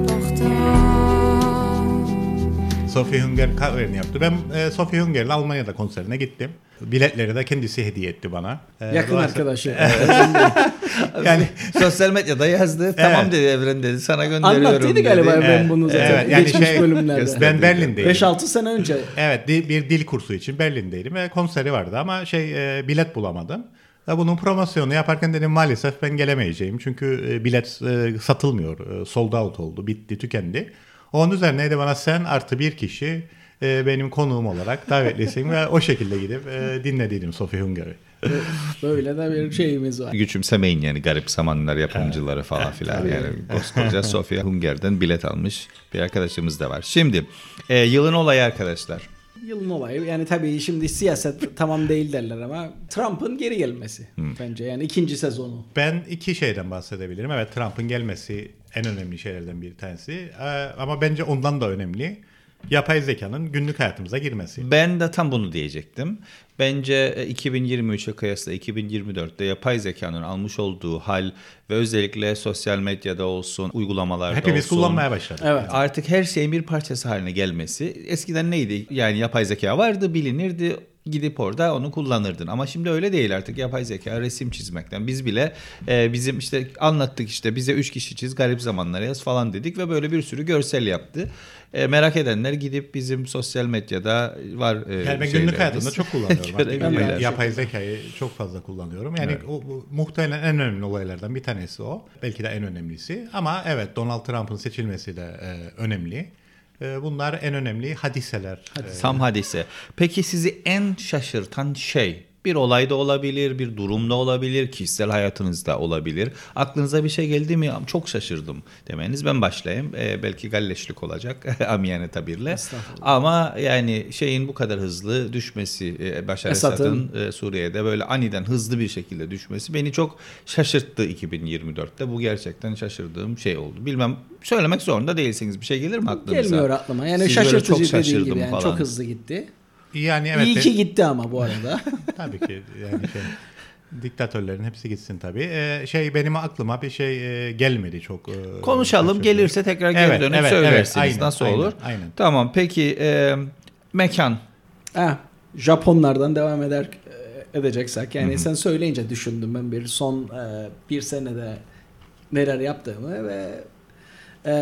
Sophie Hunger cover'ini yaptı. Ben e, Sophie Hunger'le Almanya'da konserine gittim. Biletleri de kendisi hediye etti bana. E, Yakın arkadaşı. Yani sosyal medyada yazdı. Evet. Tamam dedi, Evren dedi. Sana gönderiyorum. Anlattıydı dedi. galiba Evren evet. bunu zaten. Evet. Yani geçmiş şey, bölümlerde. Ben Berlin'deydim. beş altı sene önce. Evet, bir dil kursu için Berlin'deydim ve konseri vardı ama şey e, bilet bulamadım. Bunun promosyonu yaparken dedim maalesef ben gelemeyeceğim. Çünkü e, bilet e, satılmıyor. E, sold out oldu, bitti, tükendi. Onun üzerine de bana sen artı bir kişi e, benim konuğum olarak davetlisin ve o şekilde gidip e, dinlediydim Sophie Hungary'i. Böyle de bir şeyimiz var. Güçümsemeyin yani garip zamanlar yapımcıları evet. falan filan. Evet. Yani koskoca Sophie Hungary'den bilet almış bir arkadaşımız da var. Şimdi e, yılın olayı arkadaşlar. Yılın olayı yani tabii şimdi siyaset tamam değil derler ama Trump'ın geri gelmesi hmm. bence yani ikinci sezonu. Ben iki şeyden bahsedebilirim. Evet, Trump'ın gelmesi en önemli şeylerden bir tanesi ama bence ondan da önemli yapay zekanın günlük hayatımıza girmesi. Ben de tam bunu diyecektim. Bence iki bin yirmi üçe kıyasla iki bin yirmi dörtte yapay zekanın almış olduğu hal ve özellikle sosyal medyada olsun, uygulamalarda hepimiz olsun. Hepimiz kullanmaya başladık. Evet. Artık her şeyin bir parçası haline gelmesi. Eskiden neydi? Yani yapay zeka vardı, bilinirdi. Gidip orada onu kullanırdın. Ama şimdi öyle değil artık. Yapay zeka resim çizmekten. Biz bile e, bizim işte anlattık işte bize üç kişi çiz, garip zamanlara yaz falan dedik ve böyle bir sürü görsel yaptı. E, merak edenler gidip bizim sosyal medyada var. E, yani ben günlük hayatımda çok kullanıyorum. ben yapay zekayı çok fazla kullanıyorum. Yani evet. o, o, muhtemelen en önemli olaylardan bir tanesi o. Belki de en önemlisi. Ama evet, Donald Trump'ın seçilmesi de e, önemli. Bunlar en önemli hadiseler. Tam hadise. Peki sizi en şaşırtan şey Bir olay da olabilir, bir durum da olabilir, kişisel hayatınızda olabilir. Aklınıza bir şey geldi mi çok şaşırdım demeniz. Ben başlayayım. Ee, belki galleşlik olacak amiyane tabirle. Ama yani şeyin bu kadar hızlı düşmesi, e, Başar Esad'ın e, Suriye'de böyle aniden hızlı bir şekilde düşmesi beni çok şaşırttı iki bin yirmi dörtte. Bu gerçekten şaşırdığım şey oldu. Bilmem, söylemek zorunda değilsiniz. Bir şey gelir mi aklınıza? Gelmiyor aklıma. Yani Siz böyle şaşırtıcı çok dediğin gibi yani falan. çok hızlı gitti. Yani evet. İyi ki gitti ama bu arada. Tabii ki yani şey, diktatörlerin hepsi gitsin tabii. Ee, şey benim aklıma bir şey e, gelmedi çok. E, Konuşalım, şaşırdım. gelirse tekrar geri Evet, dönüp evet, söylersiniz. evet, aynen, Nasıl aynen, olur? aynen. Tamam, peki e, mekan. Ha, Japonlardan devam eder edeceksek yani Hı-hı. sen söyleyince düşündüm ben bir son e, bir senede neler yaptığımı ve e,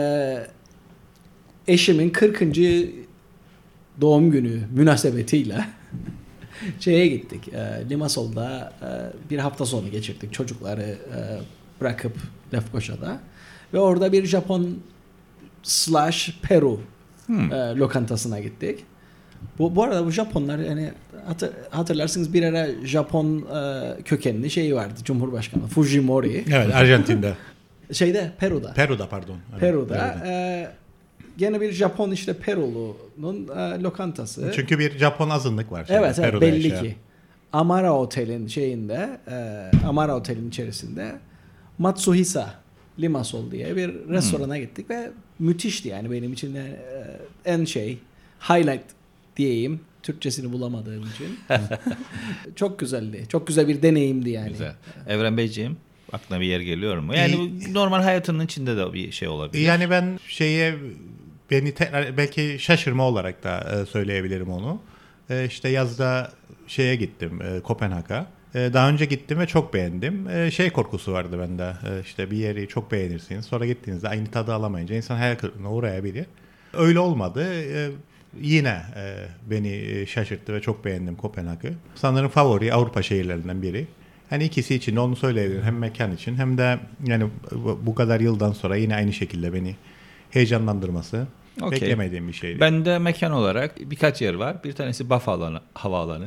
eşimin kırkıncı doğum günü münasebetiyle şeye gittik. E, Limassol'da e, bir hafta sonu geçirdik. Çocukları e, bırakıp Lefkoşa'da ve orada bir Japon slash Peru hmm. e, lokantasına gittik. Bu, bu arada bu Japonlar yani hatır, hatırlarsınız bir ara Japon e, kökenli şeyi vardı Cumhurbaşkanı Fujimori. Evet, Arjantin'de. Şeyde Peru'da. Peru'da pardon. Evet, Peru'da. Peru'da. E, gene bir Japon işte Perulu'nun e, lokantası. Çünkü bir Japon azınlık var. Evet, evet Peru'da belli yaşayan. ki. Amara Otel'in şeyinde e, Amara Otel'in içerisinde Matsuhisa Limassol diye bir restorana hmm. gittik ve müthişti yani benim için yani, e, en şey highlight diyeyim. Türkçesini bulamadığım için. Çok güzeldi. Çok güzel bir deneyimdi yani. Güzel. Evren Beyciğim, aklına bir yer geliyor mu? Yani ee, normal hayatının içinde de bir şey olabilir. Yani ben şeye beni tekrar belki şaşırma olarak da söyleyebilirim onu. E, işte yazda şeye gittim, e, Kopenhag'a. E, daha önce gittim ve çok beğendim. E, şey korkusu vardı bende. E, işte bir yeri çok beğenirsiniz. Sonra gittiğinizde aynı tadı alamayınca insan hayal kırıklığına uğrayabilir. Öyle olmadı. E, Yine e, beni şaşırttı ve çok beğendim Kopenhag'ı. Sanırım favori Avrupa şehirlerinden biri. Hani ikisi için de onu söyleyebilirim. Hem mekan için hem de yani bu kadar yıldan sonra yine aynı şekilde beni heyecanlandırması okay. beklemediğim bir şeydi. Ben de mekan olarak birkaç yer var. Bir tanesi Baf havaalanı.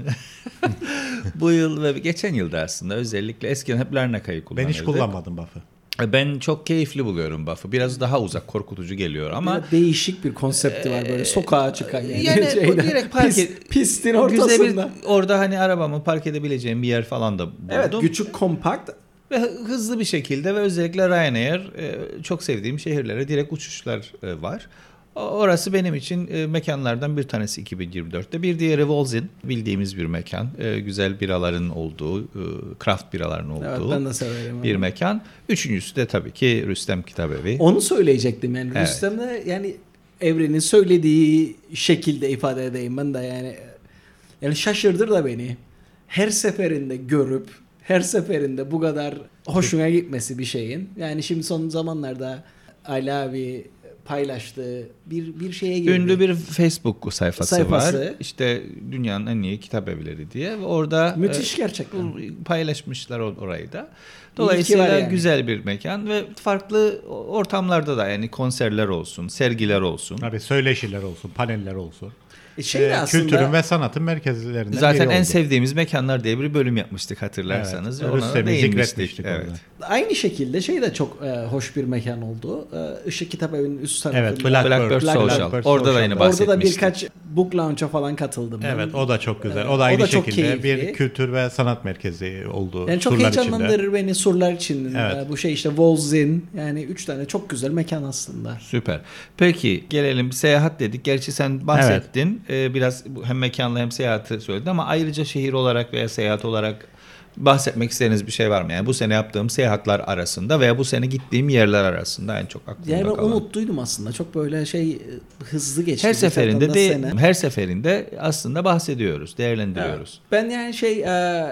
Bu yıl ve geçen yılda aslında özellikle eskiden hep Larnaka'yı kullanırdık. Ben hiç kullanmadım Baf'ı. Ben çok keyifli buluyorum Baf'ı. Biraz daha uzak, korkutucu geliyor ama biraz değişik bir konsepti var böyle sokağa çıkan yani. Yani şeyden, direkt park pist, et, pistin ortasında. Bir, orada hani arabamı park edebileceğim bir yer falan da buldum. Evet, küçük, kompakt ve hızlı bir şekilde ve özellikle Ryanair çok sevdiğim şehirlere direkt uçuşlar var. Orası benim için e, mekanlardan bir tanesi iki bin yirmi dörtte. Bir diğeri Wolzin, bildiğimiz bir mekan. E, güzel biraların olduğu, e, craft biraların olduğu evet, ben de severim bir ama. mekan. Üçüncüsü de tabii ki Rüstem Kitabevi. Onu söyleyecektim yani. Evet. Rüstem'de yani Evren'in söylediği şekilde ifade edeyim ben de yani. Yani şaşırdır da beni. Her seferinde görüp, her seferinde bu kadar hoşuna gitmesi bir şeyin. Yani şimdi son zamanlarda Ali abi paylaştığı bir bir şeye girdi. Ünlü bir Facebook sayfası, sayfası var. İşte dünyanın en iyi kitap evleri diye ve orada müthiş gerçekten paylaşmışlar orayı da. Dolayısıyla yani. Güzel bir mekan ve farklı ortamlarda da yani konserler olsun, sergiler olsun. Tabii söyleşiler olsun, paneller olsun. E şey ee, aslında, kültürün ve sanatın merkezlerinden zaten biri oldu. En sevdiğimiz mekanlar diye bir bölüm yapmıştık hatırlarsanız. Evet, ona da değinmiştik. Evet. Aynı şekilde şey de çok e, hoş bir mekan oldu. E, Işık Kitap Evi'nin üst tarafında. Evet, Blackbird, Blackbird, Blackbird Social. Blackbird Orada Social. da yine bahsetmiştik. Orada da birkaç book launch'a falan katıldım. Evet, ben. o da çok güzel. O da aynı o da şekilde bir kültür ve sanat merkezi oldu. Yani çok heyecanlandırır beni surlar için. Evet. Bu şey işte Wolzin, yani üç tane çok güzel mekan aslında. Süper. Peki gelelim, seyahat dedik. Gerçi sen bahsettin. Evet. Ee, biraz hem mekanla hem seyahati söyledin ama ayrıca şehir olarak veya seyahat olarak bahsetmek istediğiniz bir şey var mı? Yani bu sene yaptığım seyahatler arasında veya bu sene gittiğim yerler arasında en çok aklımda yani ben kalan. umutluydum aslında. Çok böyle şey hızlı geçti. Her seferinde de sene. her seferinde aslında bahsediyoruz, değerlendiriyoruz. Evet. Ben yani şey e,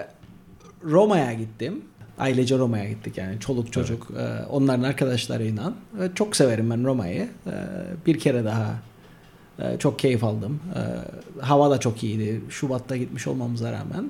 Roma'ya gittim. Ailece Roma'ya gittik yani çoluk çocuk evet. e, onların arkadaşlarıyla. E, çok severim ben Roma'yı. E, bir kere daha e, çok keyif aldım. E, hava da çok iyiydi. Şubat'ta gitmiş olmamıza rağmen.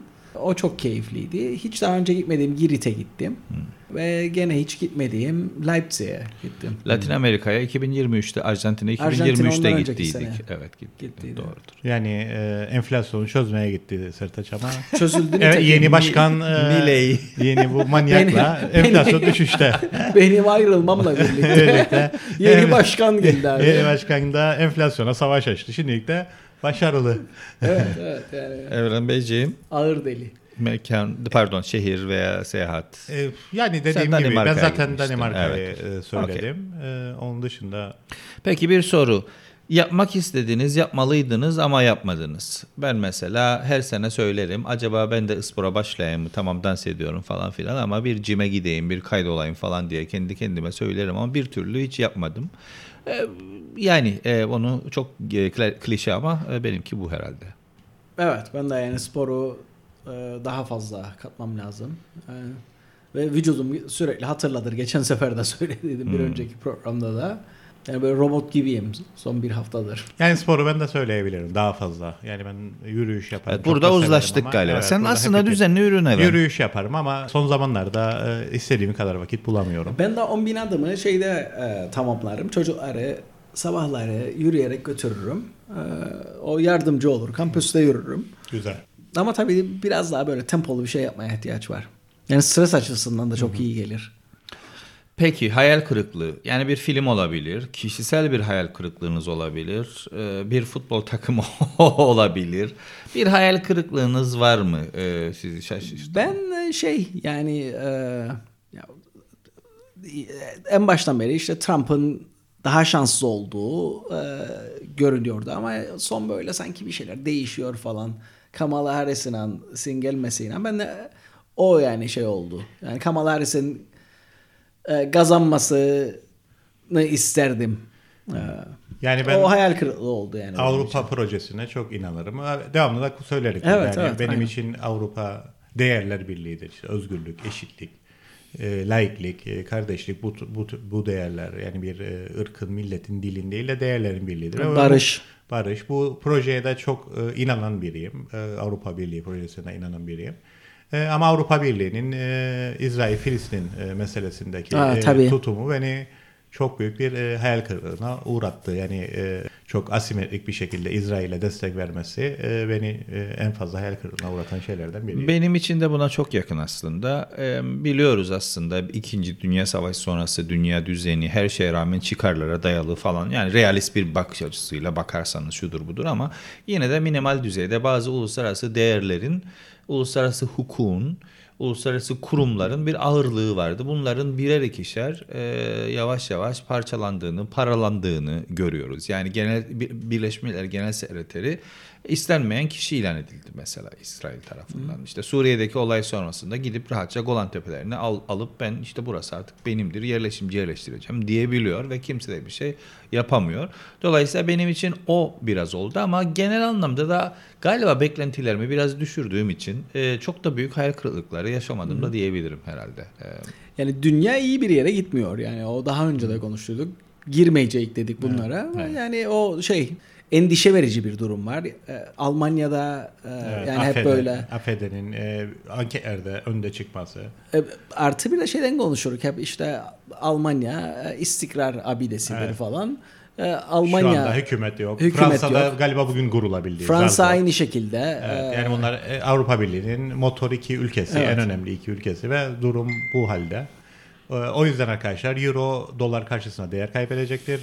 o çok keyifliydi. Hiç daha önce gitmediğim Girit'e gittim. Hmm. Ve gene hiç gitmediğim Leipzig'e gittim. Latin Amerika'ya iki bin yirmi üçte, Arjantin'e iki bin yirmi üçte gittiydik. Evet, gittik. Doğrudur. Yani e, enflasyonu çözmeye gitti Sertaç ama. Çözüldü. Evet, yeni başkan e, Milei. Yeni bu manyakla enflasyon düşüşte. Benim ayrılmamla birlikte. Yeni başkan geldi abi. Yeni başkan da enflasyona savaş açtı. Şimdilik de başarılı. Evet, evet. Yani. Evren Beyciğim. Ağır deli. Mekan, pardon, şehir veya seyahat. Ee, yani dediğim gibi ben zaten Danimarka'yı evet. söyledim. Okay. Ee, onun dışında. Peki bir soru. Yapmak istediniz, yapmalıydınız ama yapmadınız. Ben mesela her sene söylerim. Acaba ben de spora başlayayım mı? Tamam, dans ediyorum falan filan ama bir cime gideyim, bir kaydolayım falan diye kendi kendime söylerim ama bir türlü hiç yapmadım. Ee, yani e, onu çok e, klişe ama e, benimki bu herhalde. Evet, ben de yani sporu daha fazla katmam lazım. Ve vücudum sürekli hatırladır. Geçen sefer de söyledim hmm. bir önceki programda da. Yani böyle robot gibiyim son bir haftadır. Yani sporu ben de söyleyebilirim daha fazla. Yani ben yürüyüş yaparım. Evet, burada uzlaştık galiba. Evet, sen aslında düzenli yürün eve. Yürüyüş yaparım ama son zamanlarda istediğim kadar vakit bulamıyorum. Ben de on bin adımı şeyde e, tamamlarım. Çocukları sabahları yürüyerek götürürüm. E, o yardımcı olur. Kampüste yürürüm. Güzel. Ama tabii biraz daha böyle tempolu bir şey yapmaya ihtiyaç var. Yani stres açısından da çok Hı-hı. iyi gelir. Peki hayal kırıklığı. Yani bir film olabilir. Kişisel bir hayal kırıklığınız olabilir. Bir futbol takımı olabilir. Bir hayal kırıklığınız var mı? Sizi şaşırttı. Ben şey yani e, ya, en baştan beri işte Trump'ın daha şanslı olduğu e, görünüyordu. Ama son böyle sanki bir şeyler değişiyor falan. Kamala Harris'in gelmesiyle ben de o yani şey oldu. Yani Kamala Harris'in e, kazanmasını isterdim. E, yani ben o hayal kırıklığı oldu yani. Avrupa projesine çok inanırım. Devamlı da söylerim. Evet, yani evet, benim aynen. için Avrupa değerler birliğidir. İşte özgürlük, eşitlik, e, laiklik, e, kardeşlik bu, bu bu değerler yani bir e, ırkın, milletin, dilin değil de değerlerin birliğidir. Barış. Barış. Bu projeye de çok e, inanan biriyim. E, Avrupa Birliği projesine inanan biriyim. E, ama Avrupa Birliği'nin e, İsrail-Filistin e, meselesindeki Aa, e, tutumu beni çok büyük bir e, hayal kırıklığına uğrattı. Yani e, çok asimetrik bir şekilde İsrail'e destek vermesi e, beni e, en fazla hayal kırıklığına uğratan şeylerden biri. Benim için de buna çok yakın aslında. E, biliyoruz aslında İkinci Dünya Savaşı sonrası dünya düzeni her şeye rağmen çıkarlara dayalı falan. Yani realist bir bakış açısıyla bakarsanız şudur budur ama yine de minimal düzeyde bazı uluslararası değerlerin, uluslararası hukukun, uluslararası kurumların bir ağırlığı vardı. Bunların birer ikişer e, yavaş yavaş parçalandığını, paralandığını görüyoruz. Yani genel Birleşmiş Milletler Genel Sekreteri istenmeyen kişi ilan edildi mesela İsrail tarafından. Hmm. İşte Suriye'deki olay sonrasında gidip rahatça Golan Tepelerini al, alıp ben işte burası artık benimdir, yerleşimci yerleştireceğim diyebiliyor ve kimse de bir şey yapamıyor. Dolayısıyla benim için o biraz oldu ama genel anlamda da galiba beklentilerimi biraz düşürdüğüm için e, çok da büyük hayal kırıklıkları yaşamadım hmm. da diyebilirim herhalde. E, yani dünya iyi bir yere gitmiyor. Yani o daha önce de konuştuk. Girmeyecek dedik bunlara. Evet, evet. Yani o şey endişe verici bir durum var. E, Almanya'da e, evet, yani AFD, hep böyle. A F D'nin e, anketlerde önde çıkması. E, artı bir de şeyden konuşuruz. Hep işte Almanya e, istikrar abidesidir evet. falan. E, Almanya. Şu anda hükümet yok. Hükümet Fransa'da yok. Galiba bugün kurulabildi. Fransa zaten. Aynı şekilde. Evet, yani bunlar Avrupa Birliği'nin motor iki ülkesi, evet. en önemli iki ülkesi ve durum bu halde. O yüzden arkadaşlar euro dolar karşısında değer kaybedecektir.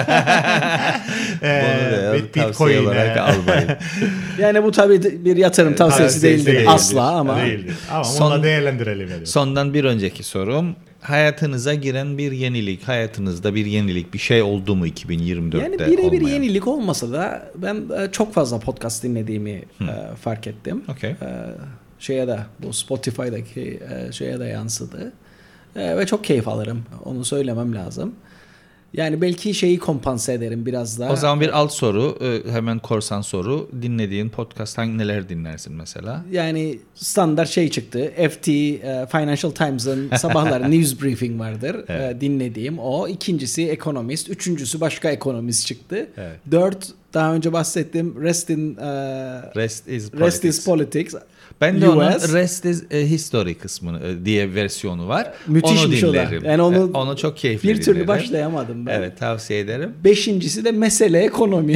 Bunu da tavsiye olarak almayın. Yani bu tabii bir yatırım tavsiyesi değildir, değildir asla ama. Değildir. Ama Son, onu da değerlendirelim. Dedim. Sondan bir önceki sorum. Hayatınıza giren bir yenilik, hayatınızda bir yenilik bir şey oldu mu iki bin yirmi dörtte? Yani birebir yenilik olmasa da ben çok fazla podcast dinlediğimi hmm. fark ettim. Okay. Şeye de bu Spotify'daki şeye de yansıdı. Ee, ve çok keyif alırım. Onu söylemem lazım. Yani belki şeyi kompanse ederim biraz daha. O zaman bir alt soru, hemen korsan soru. Dinlediğin podcast hangi neler dinlersin mesela? Yani standart şey çıktı. F T, Financial Times'ın sabahları news briefing vardır. Evet. Dinlediğim o. İkincisi ekonomist. Üçüncüsü başka ekonomist çıktı. Evet. Dört Daha önce bahsettiğim Rest in, e, Rest is Rest Politics. is Politics. Ben de onun U S. Rest is e, History kısmını e, diye versiyonu var. Müthişmiş onu o da. dinlerim. Yani onu, E, onu çok keyifli bir türlü dinlerim. başlayamadım ben. Evet, tavsiye ederim. Beşincisi de mesele ekonomi.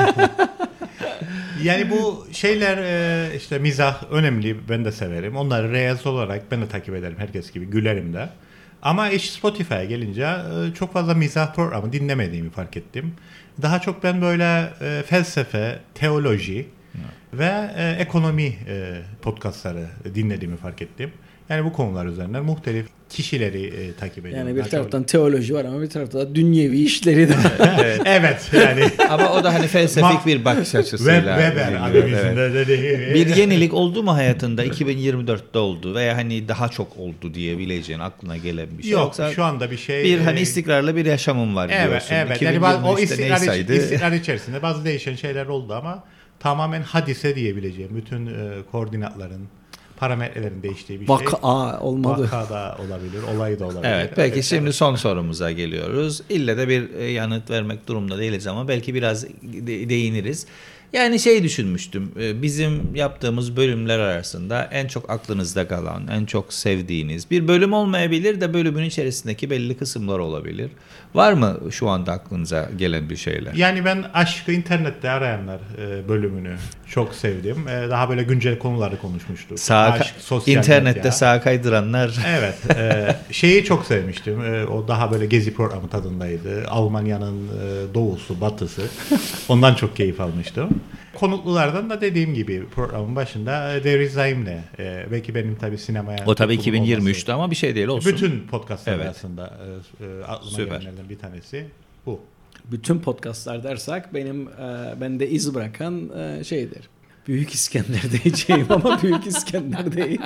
Yani bu şeyler e, işte mizah önemli, ben de severim. Onları reels olarak ben de takip ederim, herkes gibi gülerim de. Ama iş Spotify'a gelince e, çok fazla mizah programı dinlemediğimi fark ettim. Daha çok ben böyle e, felsefe, teoloji ve e, ekonomi e, podcastları dinlediğimi fark ettim. Yani bu konular üzerinden muhtelif kişileri e, takip ediyorum. Yani bir Daha taraftan çok... teoloji var ama bir taraftan da dünyevi işleri de. Evet. Evet yani. Ama o da hani felsefik bir bakış açısıyla. Weber dinliyor, analizinde evet. dediği. Bir yenilik oldu mu hayatında iki bin yirmi dörtte oldu veya hani daha çok oldu diyebileceğin aklına gelen bir şey? Yok, Yoksa şu anda bir şey. bir hani istikrarlı bir yaşamım var Evet, diyorsun. evet. Yani bazı, o iki bin yirmi üçte istikrar, neysaydı? istikrar içerisinde bazı değişen şeyler oldu ama tamamen hadise diyebileceğim bütün e, koordinatların, parametrelerin değiştiği bir Vaka şey. aa, olmadı. Vaka da olabilir, olay da olabilir. Evet, peki şimdi son sorumuza geliyoruz. İlle de bir e, yanıt vermek durumunda değiliz ama belki biraz de- değiniriz. Yani şey düşünmüştüm, e, bizim yaptığımız bölümler arasında en çok aklınızda kalan, en çok sevdiğiniz bir bölüm olmayabilir de bölümün içerisindeki belli kısımlar olabilir. Var mı şu anda aklınıza gelen bir şeyler? Yani ben aşkı internette arayanlar e, bölümünü çok sevdim. E, daha böyle güncel konuları konuşmuştuk. Sağa, Aşk, sosyal internette medya. sağa kaydıranlar. Evet. E, şeyi çok sevmiştim. E, o daha böyle gezi programı tadındaydı. Almanya'nın e, doğusu, batısı. Ondan çok keyif almıştım. Konuklulardan da dediğim gibi programın başında e, Devri Zaim'le e, belki benim tabii sinemaya... O tabii iki tutumum bin yirmi üçte olması. ama bir şey değil olsun. Bütün podcastlar Evet. arasında e, e, aklıma Süper. gelenlerden bir tanesi bu. Bütün podcastlar dersek benim e, bende iz bırakan e, şeydir. Büyük İskender diyeceğim ama Büyük İskender değil.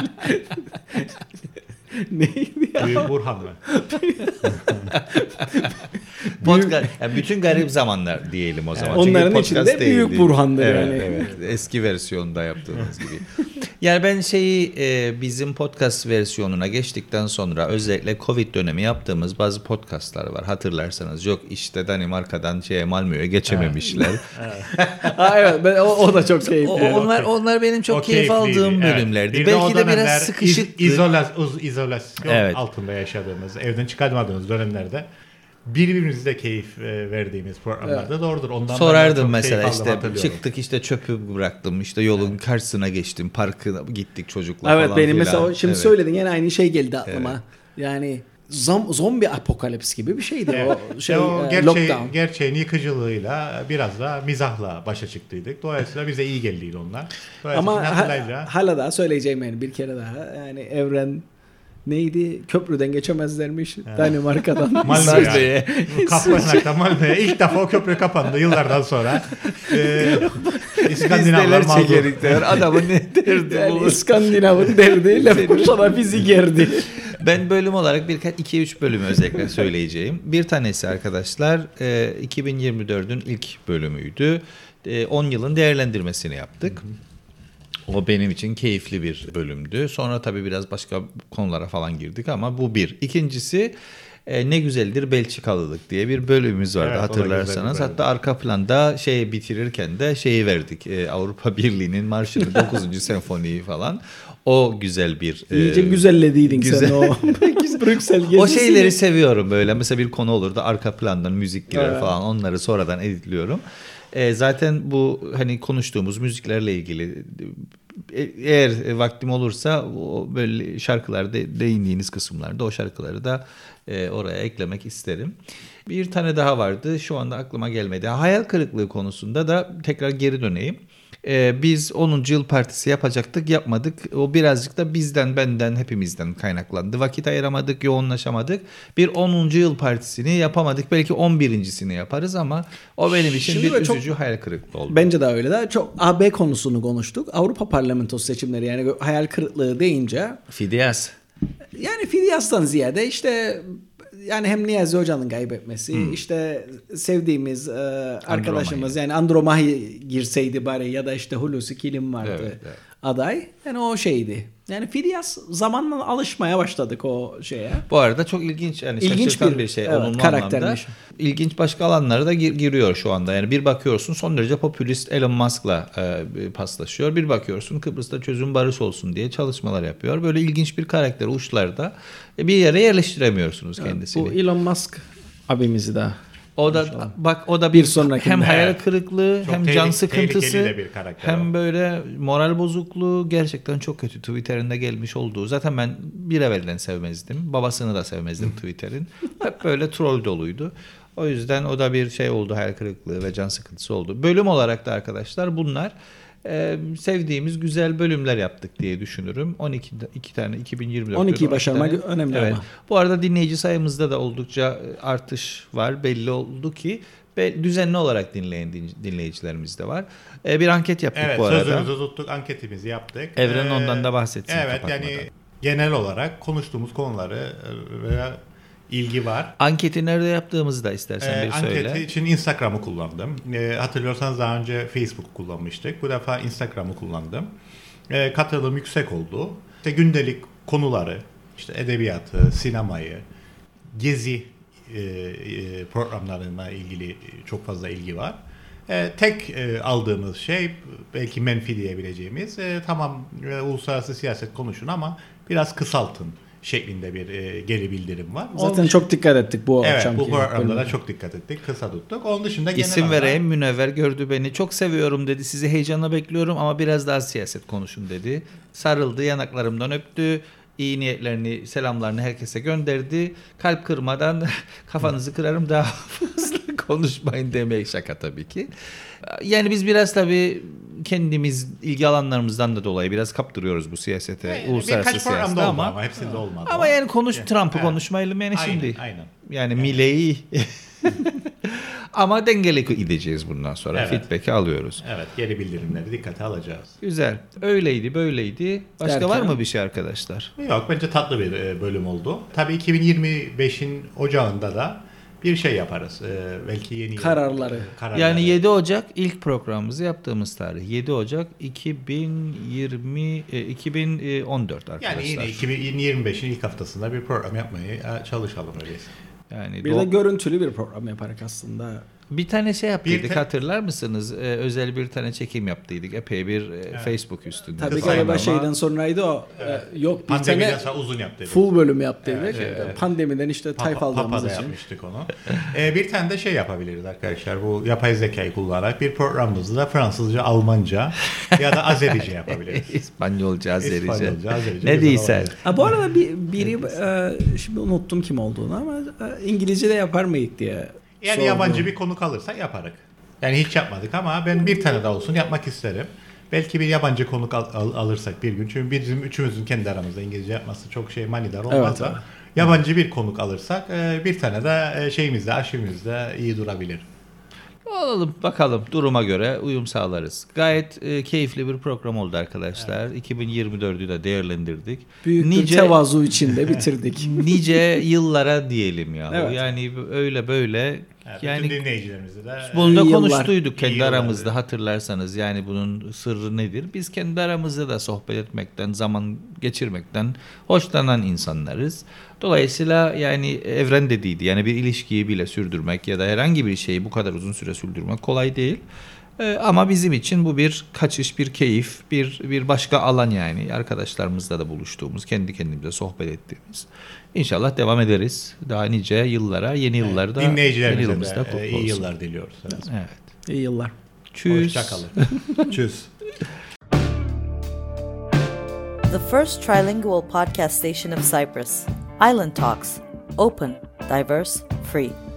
Neydi ya? Büyük Burhan mı? Podcast, yani bütün garip zamanlar diyelim o zaman. Onların Çünkü içinde podcast Büyük değildi. Burhan'dır evet, yani. Evet, eski versiyonda yaptığımız gibi. Yani ben şeyi e, bizim podcast versiyonuna geçtikten sonra özellikle Covid dönemi yaptığımız bazı podcastlar var. Hatırlarsanız yok işte Danimarka'dan şeye Malmö'ye geçememişler. Aa, evet ben, o, o da çok keyifli. O, onlar onlar benim çok O keyif keyifliydi, aldığım evet. bölümlerdi. Bir Belki o de biraz dönemler sıkışıktı. iz- izola- uz- izolasyon Evet. altında yaşadığımız, evden çıkarmadığımız dönemlerde birbirimizle keyif e, verdiğimiz programlarda doğrudur. Ondan Sorardım çok mesela keyif aldım, işte hatırlıyorum. çıktık işte çöpü bıraktım işte yolun evet. karşısına geçtim parkına gittik çocukla Evet falan benim filan. mesela o- şimdi Evet. söyledin yine aynı şey geldi aklıma. Evet. Yani zom, zombi apokalips gibi bir şeydi Evet. o şey o e, gerçeği, lockdown. gerçeğin yıkıcılığıyla biraz da mizahla başa çıktıydık. Dolayısıyla bize iyi geldiydi onlar. Ama Dolayısıyla ha, hatırlayınca hala daha söyleyeceğim yani bir kere daha. Yani evren neydi? Köprüden geçemezlermiş Danimarka'dan. Malmö'ye. Kapanak'ta Malmö'ye ilk defa o köprü kapandı yıllardan sonra. Ee, İskandinavlar mağdur. çekerikler adamın ne derdi Yani bu? İskandinav'ın derdi laf kuşana bizi gerdi. Ben bölüm olarak birkaç iki üç bölümü özellikle söyleyeceğim. Bir tanesi arkadaşlar e, iki bin yirmi dördün ilk bölümüydü. E, on yılın değerlendirmesini yaptık. O benim için keyifli bir bölümdü. Sonra tabii biraz başka konulara falan girdik ama bu bir. İkincisi e, ne güzeldir Belçikalılık diye bir bölümümüz vardı Evet, o da güzel bir hatırlarsanız. bölüm. Hatta arka planda şey bitirirken de şeyi verdik. E, Avrupa Birliği'nin marşını dokuzuncu senfoniyi falan. O güzel bir... e, İyice güzellediydin güzel. sen o. Brüksel gezisi. O şeyleri seviyorum böyle. Mesela bir konu olur da arka plandan müzik girer Evet. falan. Onları sonradan editliyorum. E, zaten bu hani konuştuğumuz müziklerle ilgili e, eğer vaktim olursa o böyle şarkılarda değindiğiniz kısımlarda o şarkıları da e, oraya eklemek isterim. Bir tane daha vardı. Şu anda aklıma gelmedi. Hayal kırıklığı konusunda da tekrar geri döneyim. Ee, biz onuncu yıl partisi yapacaktık, yapmadık. O birazcık da bizden, benden, hepimizden kaynaklandı. Vakit ayıramadık, yoğunlaşamadık. Bir onuncu yıl partisini yapamadık. Belki on birincisini yaparız ama o benim için Şimdi bir böyle çok- üzücü hayal kırıklığı oldu. Bence de öyle de çok A B konusunu konuştuk. Avrupa Parlamentosu seçimleri yani hayal kırıklığı deyince Fidias. yani Fidyas'tan ziyade işte yani hem Niyazi Hoca'nın kaybetmesi hmm. işte sevdiğimiz e, arkadaşımız yani Andromahi girseydi bari ya da işte Hulusi Kilim vardı. Evet, evet. aday. Yani o şeydi. Yani Phidias zamanla alışmaya başladık o şeye. Bu arada çok ilginç yani İlginç şaşırtan bir, bir şey evet, olumlu karaktermiş. anlamda. İlginç başka alanlara da gir- giriyor şu anda. Yani bir bakıyorsun son derece popülist Elon Musk'la e, paslaşıyor. Bir bakıyorsun Kıbrıs'ta çözüm barış olsun diye çalışmalar yapıyor. Böyle ilginç bir karakter uçlarda. E, bir yere yerleştiremiyorsunuz kendisini. Bu Elon Musk abimizi de. O da İnşallah. bak o da Bir bir sonrakinde. hem hayal Evet. kırıklığı Çok hem tehlik- can tehlikeli sıkıntısı de bir karakter hem o. böyle moral bozukluğu gerçekten çok kötü Twitter'inde gelmiş olduğu. Zaten ben bir evvelden sevmezdim. Babasını da sevmezdim Twitter'in. Hep böyle troll doluydu. O yüzden o da bir şey oldu, hayal kırıklığı ve can sıkıntısı oldu. Bölüm olarak da arkadaşlar bunlar e, sevdiğimiz güzel bölümler yaptık diye düşünürüm. on iki iki tane iki bin yirmi dört on ikiyi on iki başarmak tane. önemli Evet. ama. Bu arada dinleyici sayımızda da oldukça artış var. Belli oldu ki ve düzenli olarak dinleyen din- dinleyicilerimiz de var. Ee, bir anket yaptık Evet, bu arada. sözümüzü tuttuk, anketimizi yaptık. Evren Ee, ondan da bahsetsin Evet, kapatmadan. yani genel olarak konuştuğumuz konuları veya ilgi var. Anketi nerede yaptığımızı da istersen Ee, bir anketi söyle. için Instagram'ı kullandım. Ee, hatırlıyorsanız daha önce Facebook kullanmıştık. Bu defa Instagram'ı kullandım. Ee, katılım yüksek oldu. İşte gündelik konuları, işte edebiyatı, sinemayı, gezi e, e, programlarına ilgili çok fazla ilgi var. E, tek e, aldığımız şey belki menfi diyebileceğimiz e, tamam e, uluslararası siyaset konuşun ama biraz kısaltın şeklinde bir e, geri bildirim var. Zaten Onun- çok dikkat ettik bu Evet, akşamki bu programda da bölüme. çok dikkat ettik. Kısa tuttuk. Onun dışında genel İsim olarak- vereyim, Münevver gördü beni. Çok seviyorum dedi. Sizi heyecanla bekliyorum ama biraz daha siyaset konuşun dedi. Sarıldı, yanaklarımdan öptü. İyi niyetlerini, selamlarını herkese gönderdi. Kalp kırmadan kafanızı kırarım daha fazla konuşmayın demeye, şaka tabii ki. Yani biz biraz tabii kendimiz ilgi alanlarımızdan da dolayı biraz kaptırıyoruz bu siyasete, Yani uluslararası birkaç programda siyasete oldu ama ama hepsinde olmadı. ama yani konuş Evet. Trump'ı Evet. konuşmayalım yani Aynen, şimdi. aynen. Yani Milley'i ama dengeli gideceğiz bundan sonra. Evet. Feedback'i alıyoruz. Evet, geri bildirimleri dikkate alacağız. Güzel. Öyleydi, böyleydi. Başka Derken? var mı bir şey arkadaşlar? Yok, bence tatlı bir e, bölüm oldu. Tabii iki bin yirmi beşin ocağında da bir şey yaparız. E, belki yeni Kararları. kararları. Yani yedi Ocak ilk programımızı yaptığımız tarih. yedi Ocak iki bin yirmi e, iki bin on dört arkadaşlar. Yani yine iki bin yirmi beşin ilk haftasında bir program yapmaya e, çalışalım öyleyse. Yani Bir do- de görüntülü bir program yaparak aslında. bir tane şey yaptıydık, Bir te- hatırlar mısınız? Ee, özel bir tane çekim yaptıydık. Epey bir e, Facebook üstünde. Tabii Kısa galiba ama- şeyden sonraydı o. Ee, yok bir Pandemiden tane sonra uzun yaptık. full bölüm yaptıydık. Evet, evet. Pandemiden işte tayf Papa, aldığımız Papa'da için. yapmıştık onu. ee, bir tane de şey yapabiliriz arkadaşlar. Bu yapay zekayı kullanarak bir programımızı da Fransızca, Almanca ya da Azerice yapabiliriz. İspanyolca, Azerice. İspanyolca, Azerice. Ne güzel değilse. olabilir. Ha, bu arada bir, biri e, şimdi unuttum kim olduğunu ama e, İngilizce de yapar mıyık diye. Yani sordum. yabancı bir konuk alırsak yaparız. Yani hiç yapmadık ama ben bir tane daha olsun yapmak isterim. Belki bir yabancı konuk al, al- alırsak bir gün. Çünkü bizim üçümüzün kendi aramızda İngilizce yapması çok şey manidar olmaz Evet, da. evet. Yabancı bir konuk alırsak e, bir tane de e, şeyimizde, arşivimizde iyi durabilir. Olalım bakalım, duruma göre uyum sağlarız. Gayet e, keyifli bir program oldu arkadaşlar. iki bin yirmi dördü de değerlendirdik. Büyük bir tevazu içinde bitirdik. nice yıllara diyelim ya. Evet. Yani öyle böyle Evet, yani bütün dinleyicilerimizi de bunu da İyi yıllar. konuştuyduk İyi kendi yıllar, aramızda, evet. hatırlarsanız. Yani bunun sırrı nedir? Biz kendi aramızda da sohbet etmekten, zaman geçirmekten hoşlanan insanlarız. Dolayısıyla yani evren dediydi. Yani bir ilişkiyi bile sürdürmek ya da herhangi bir şeyi bu kadar uzun süre sürdürmek kolay değil. Ee, ama bizim için bu bir kaçış, bir keyif, bir bir başka alan yani. Arkadaşlarımızla da buluştuğumuz, kendi kendimize sohbet ettiğimiz. İnşallah devam ederiz. Daha nice yıllara, yeni yıllarda, yeni dinleyicilerimize yılımızda de kutlu e, iyi olsun. yıllar diliyoruz. Evet. Evet. İyi yıllar. Tschüss. Hoşçakalın. Tschüss. The first trilingual podcast station of Cyprus, Island Talks. Open, diverse, free.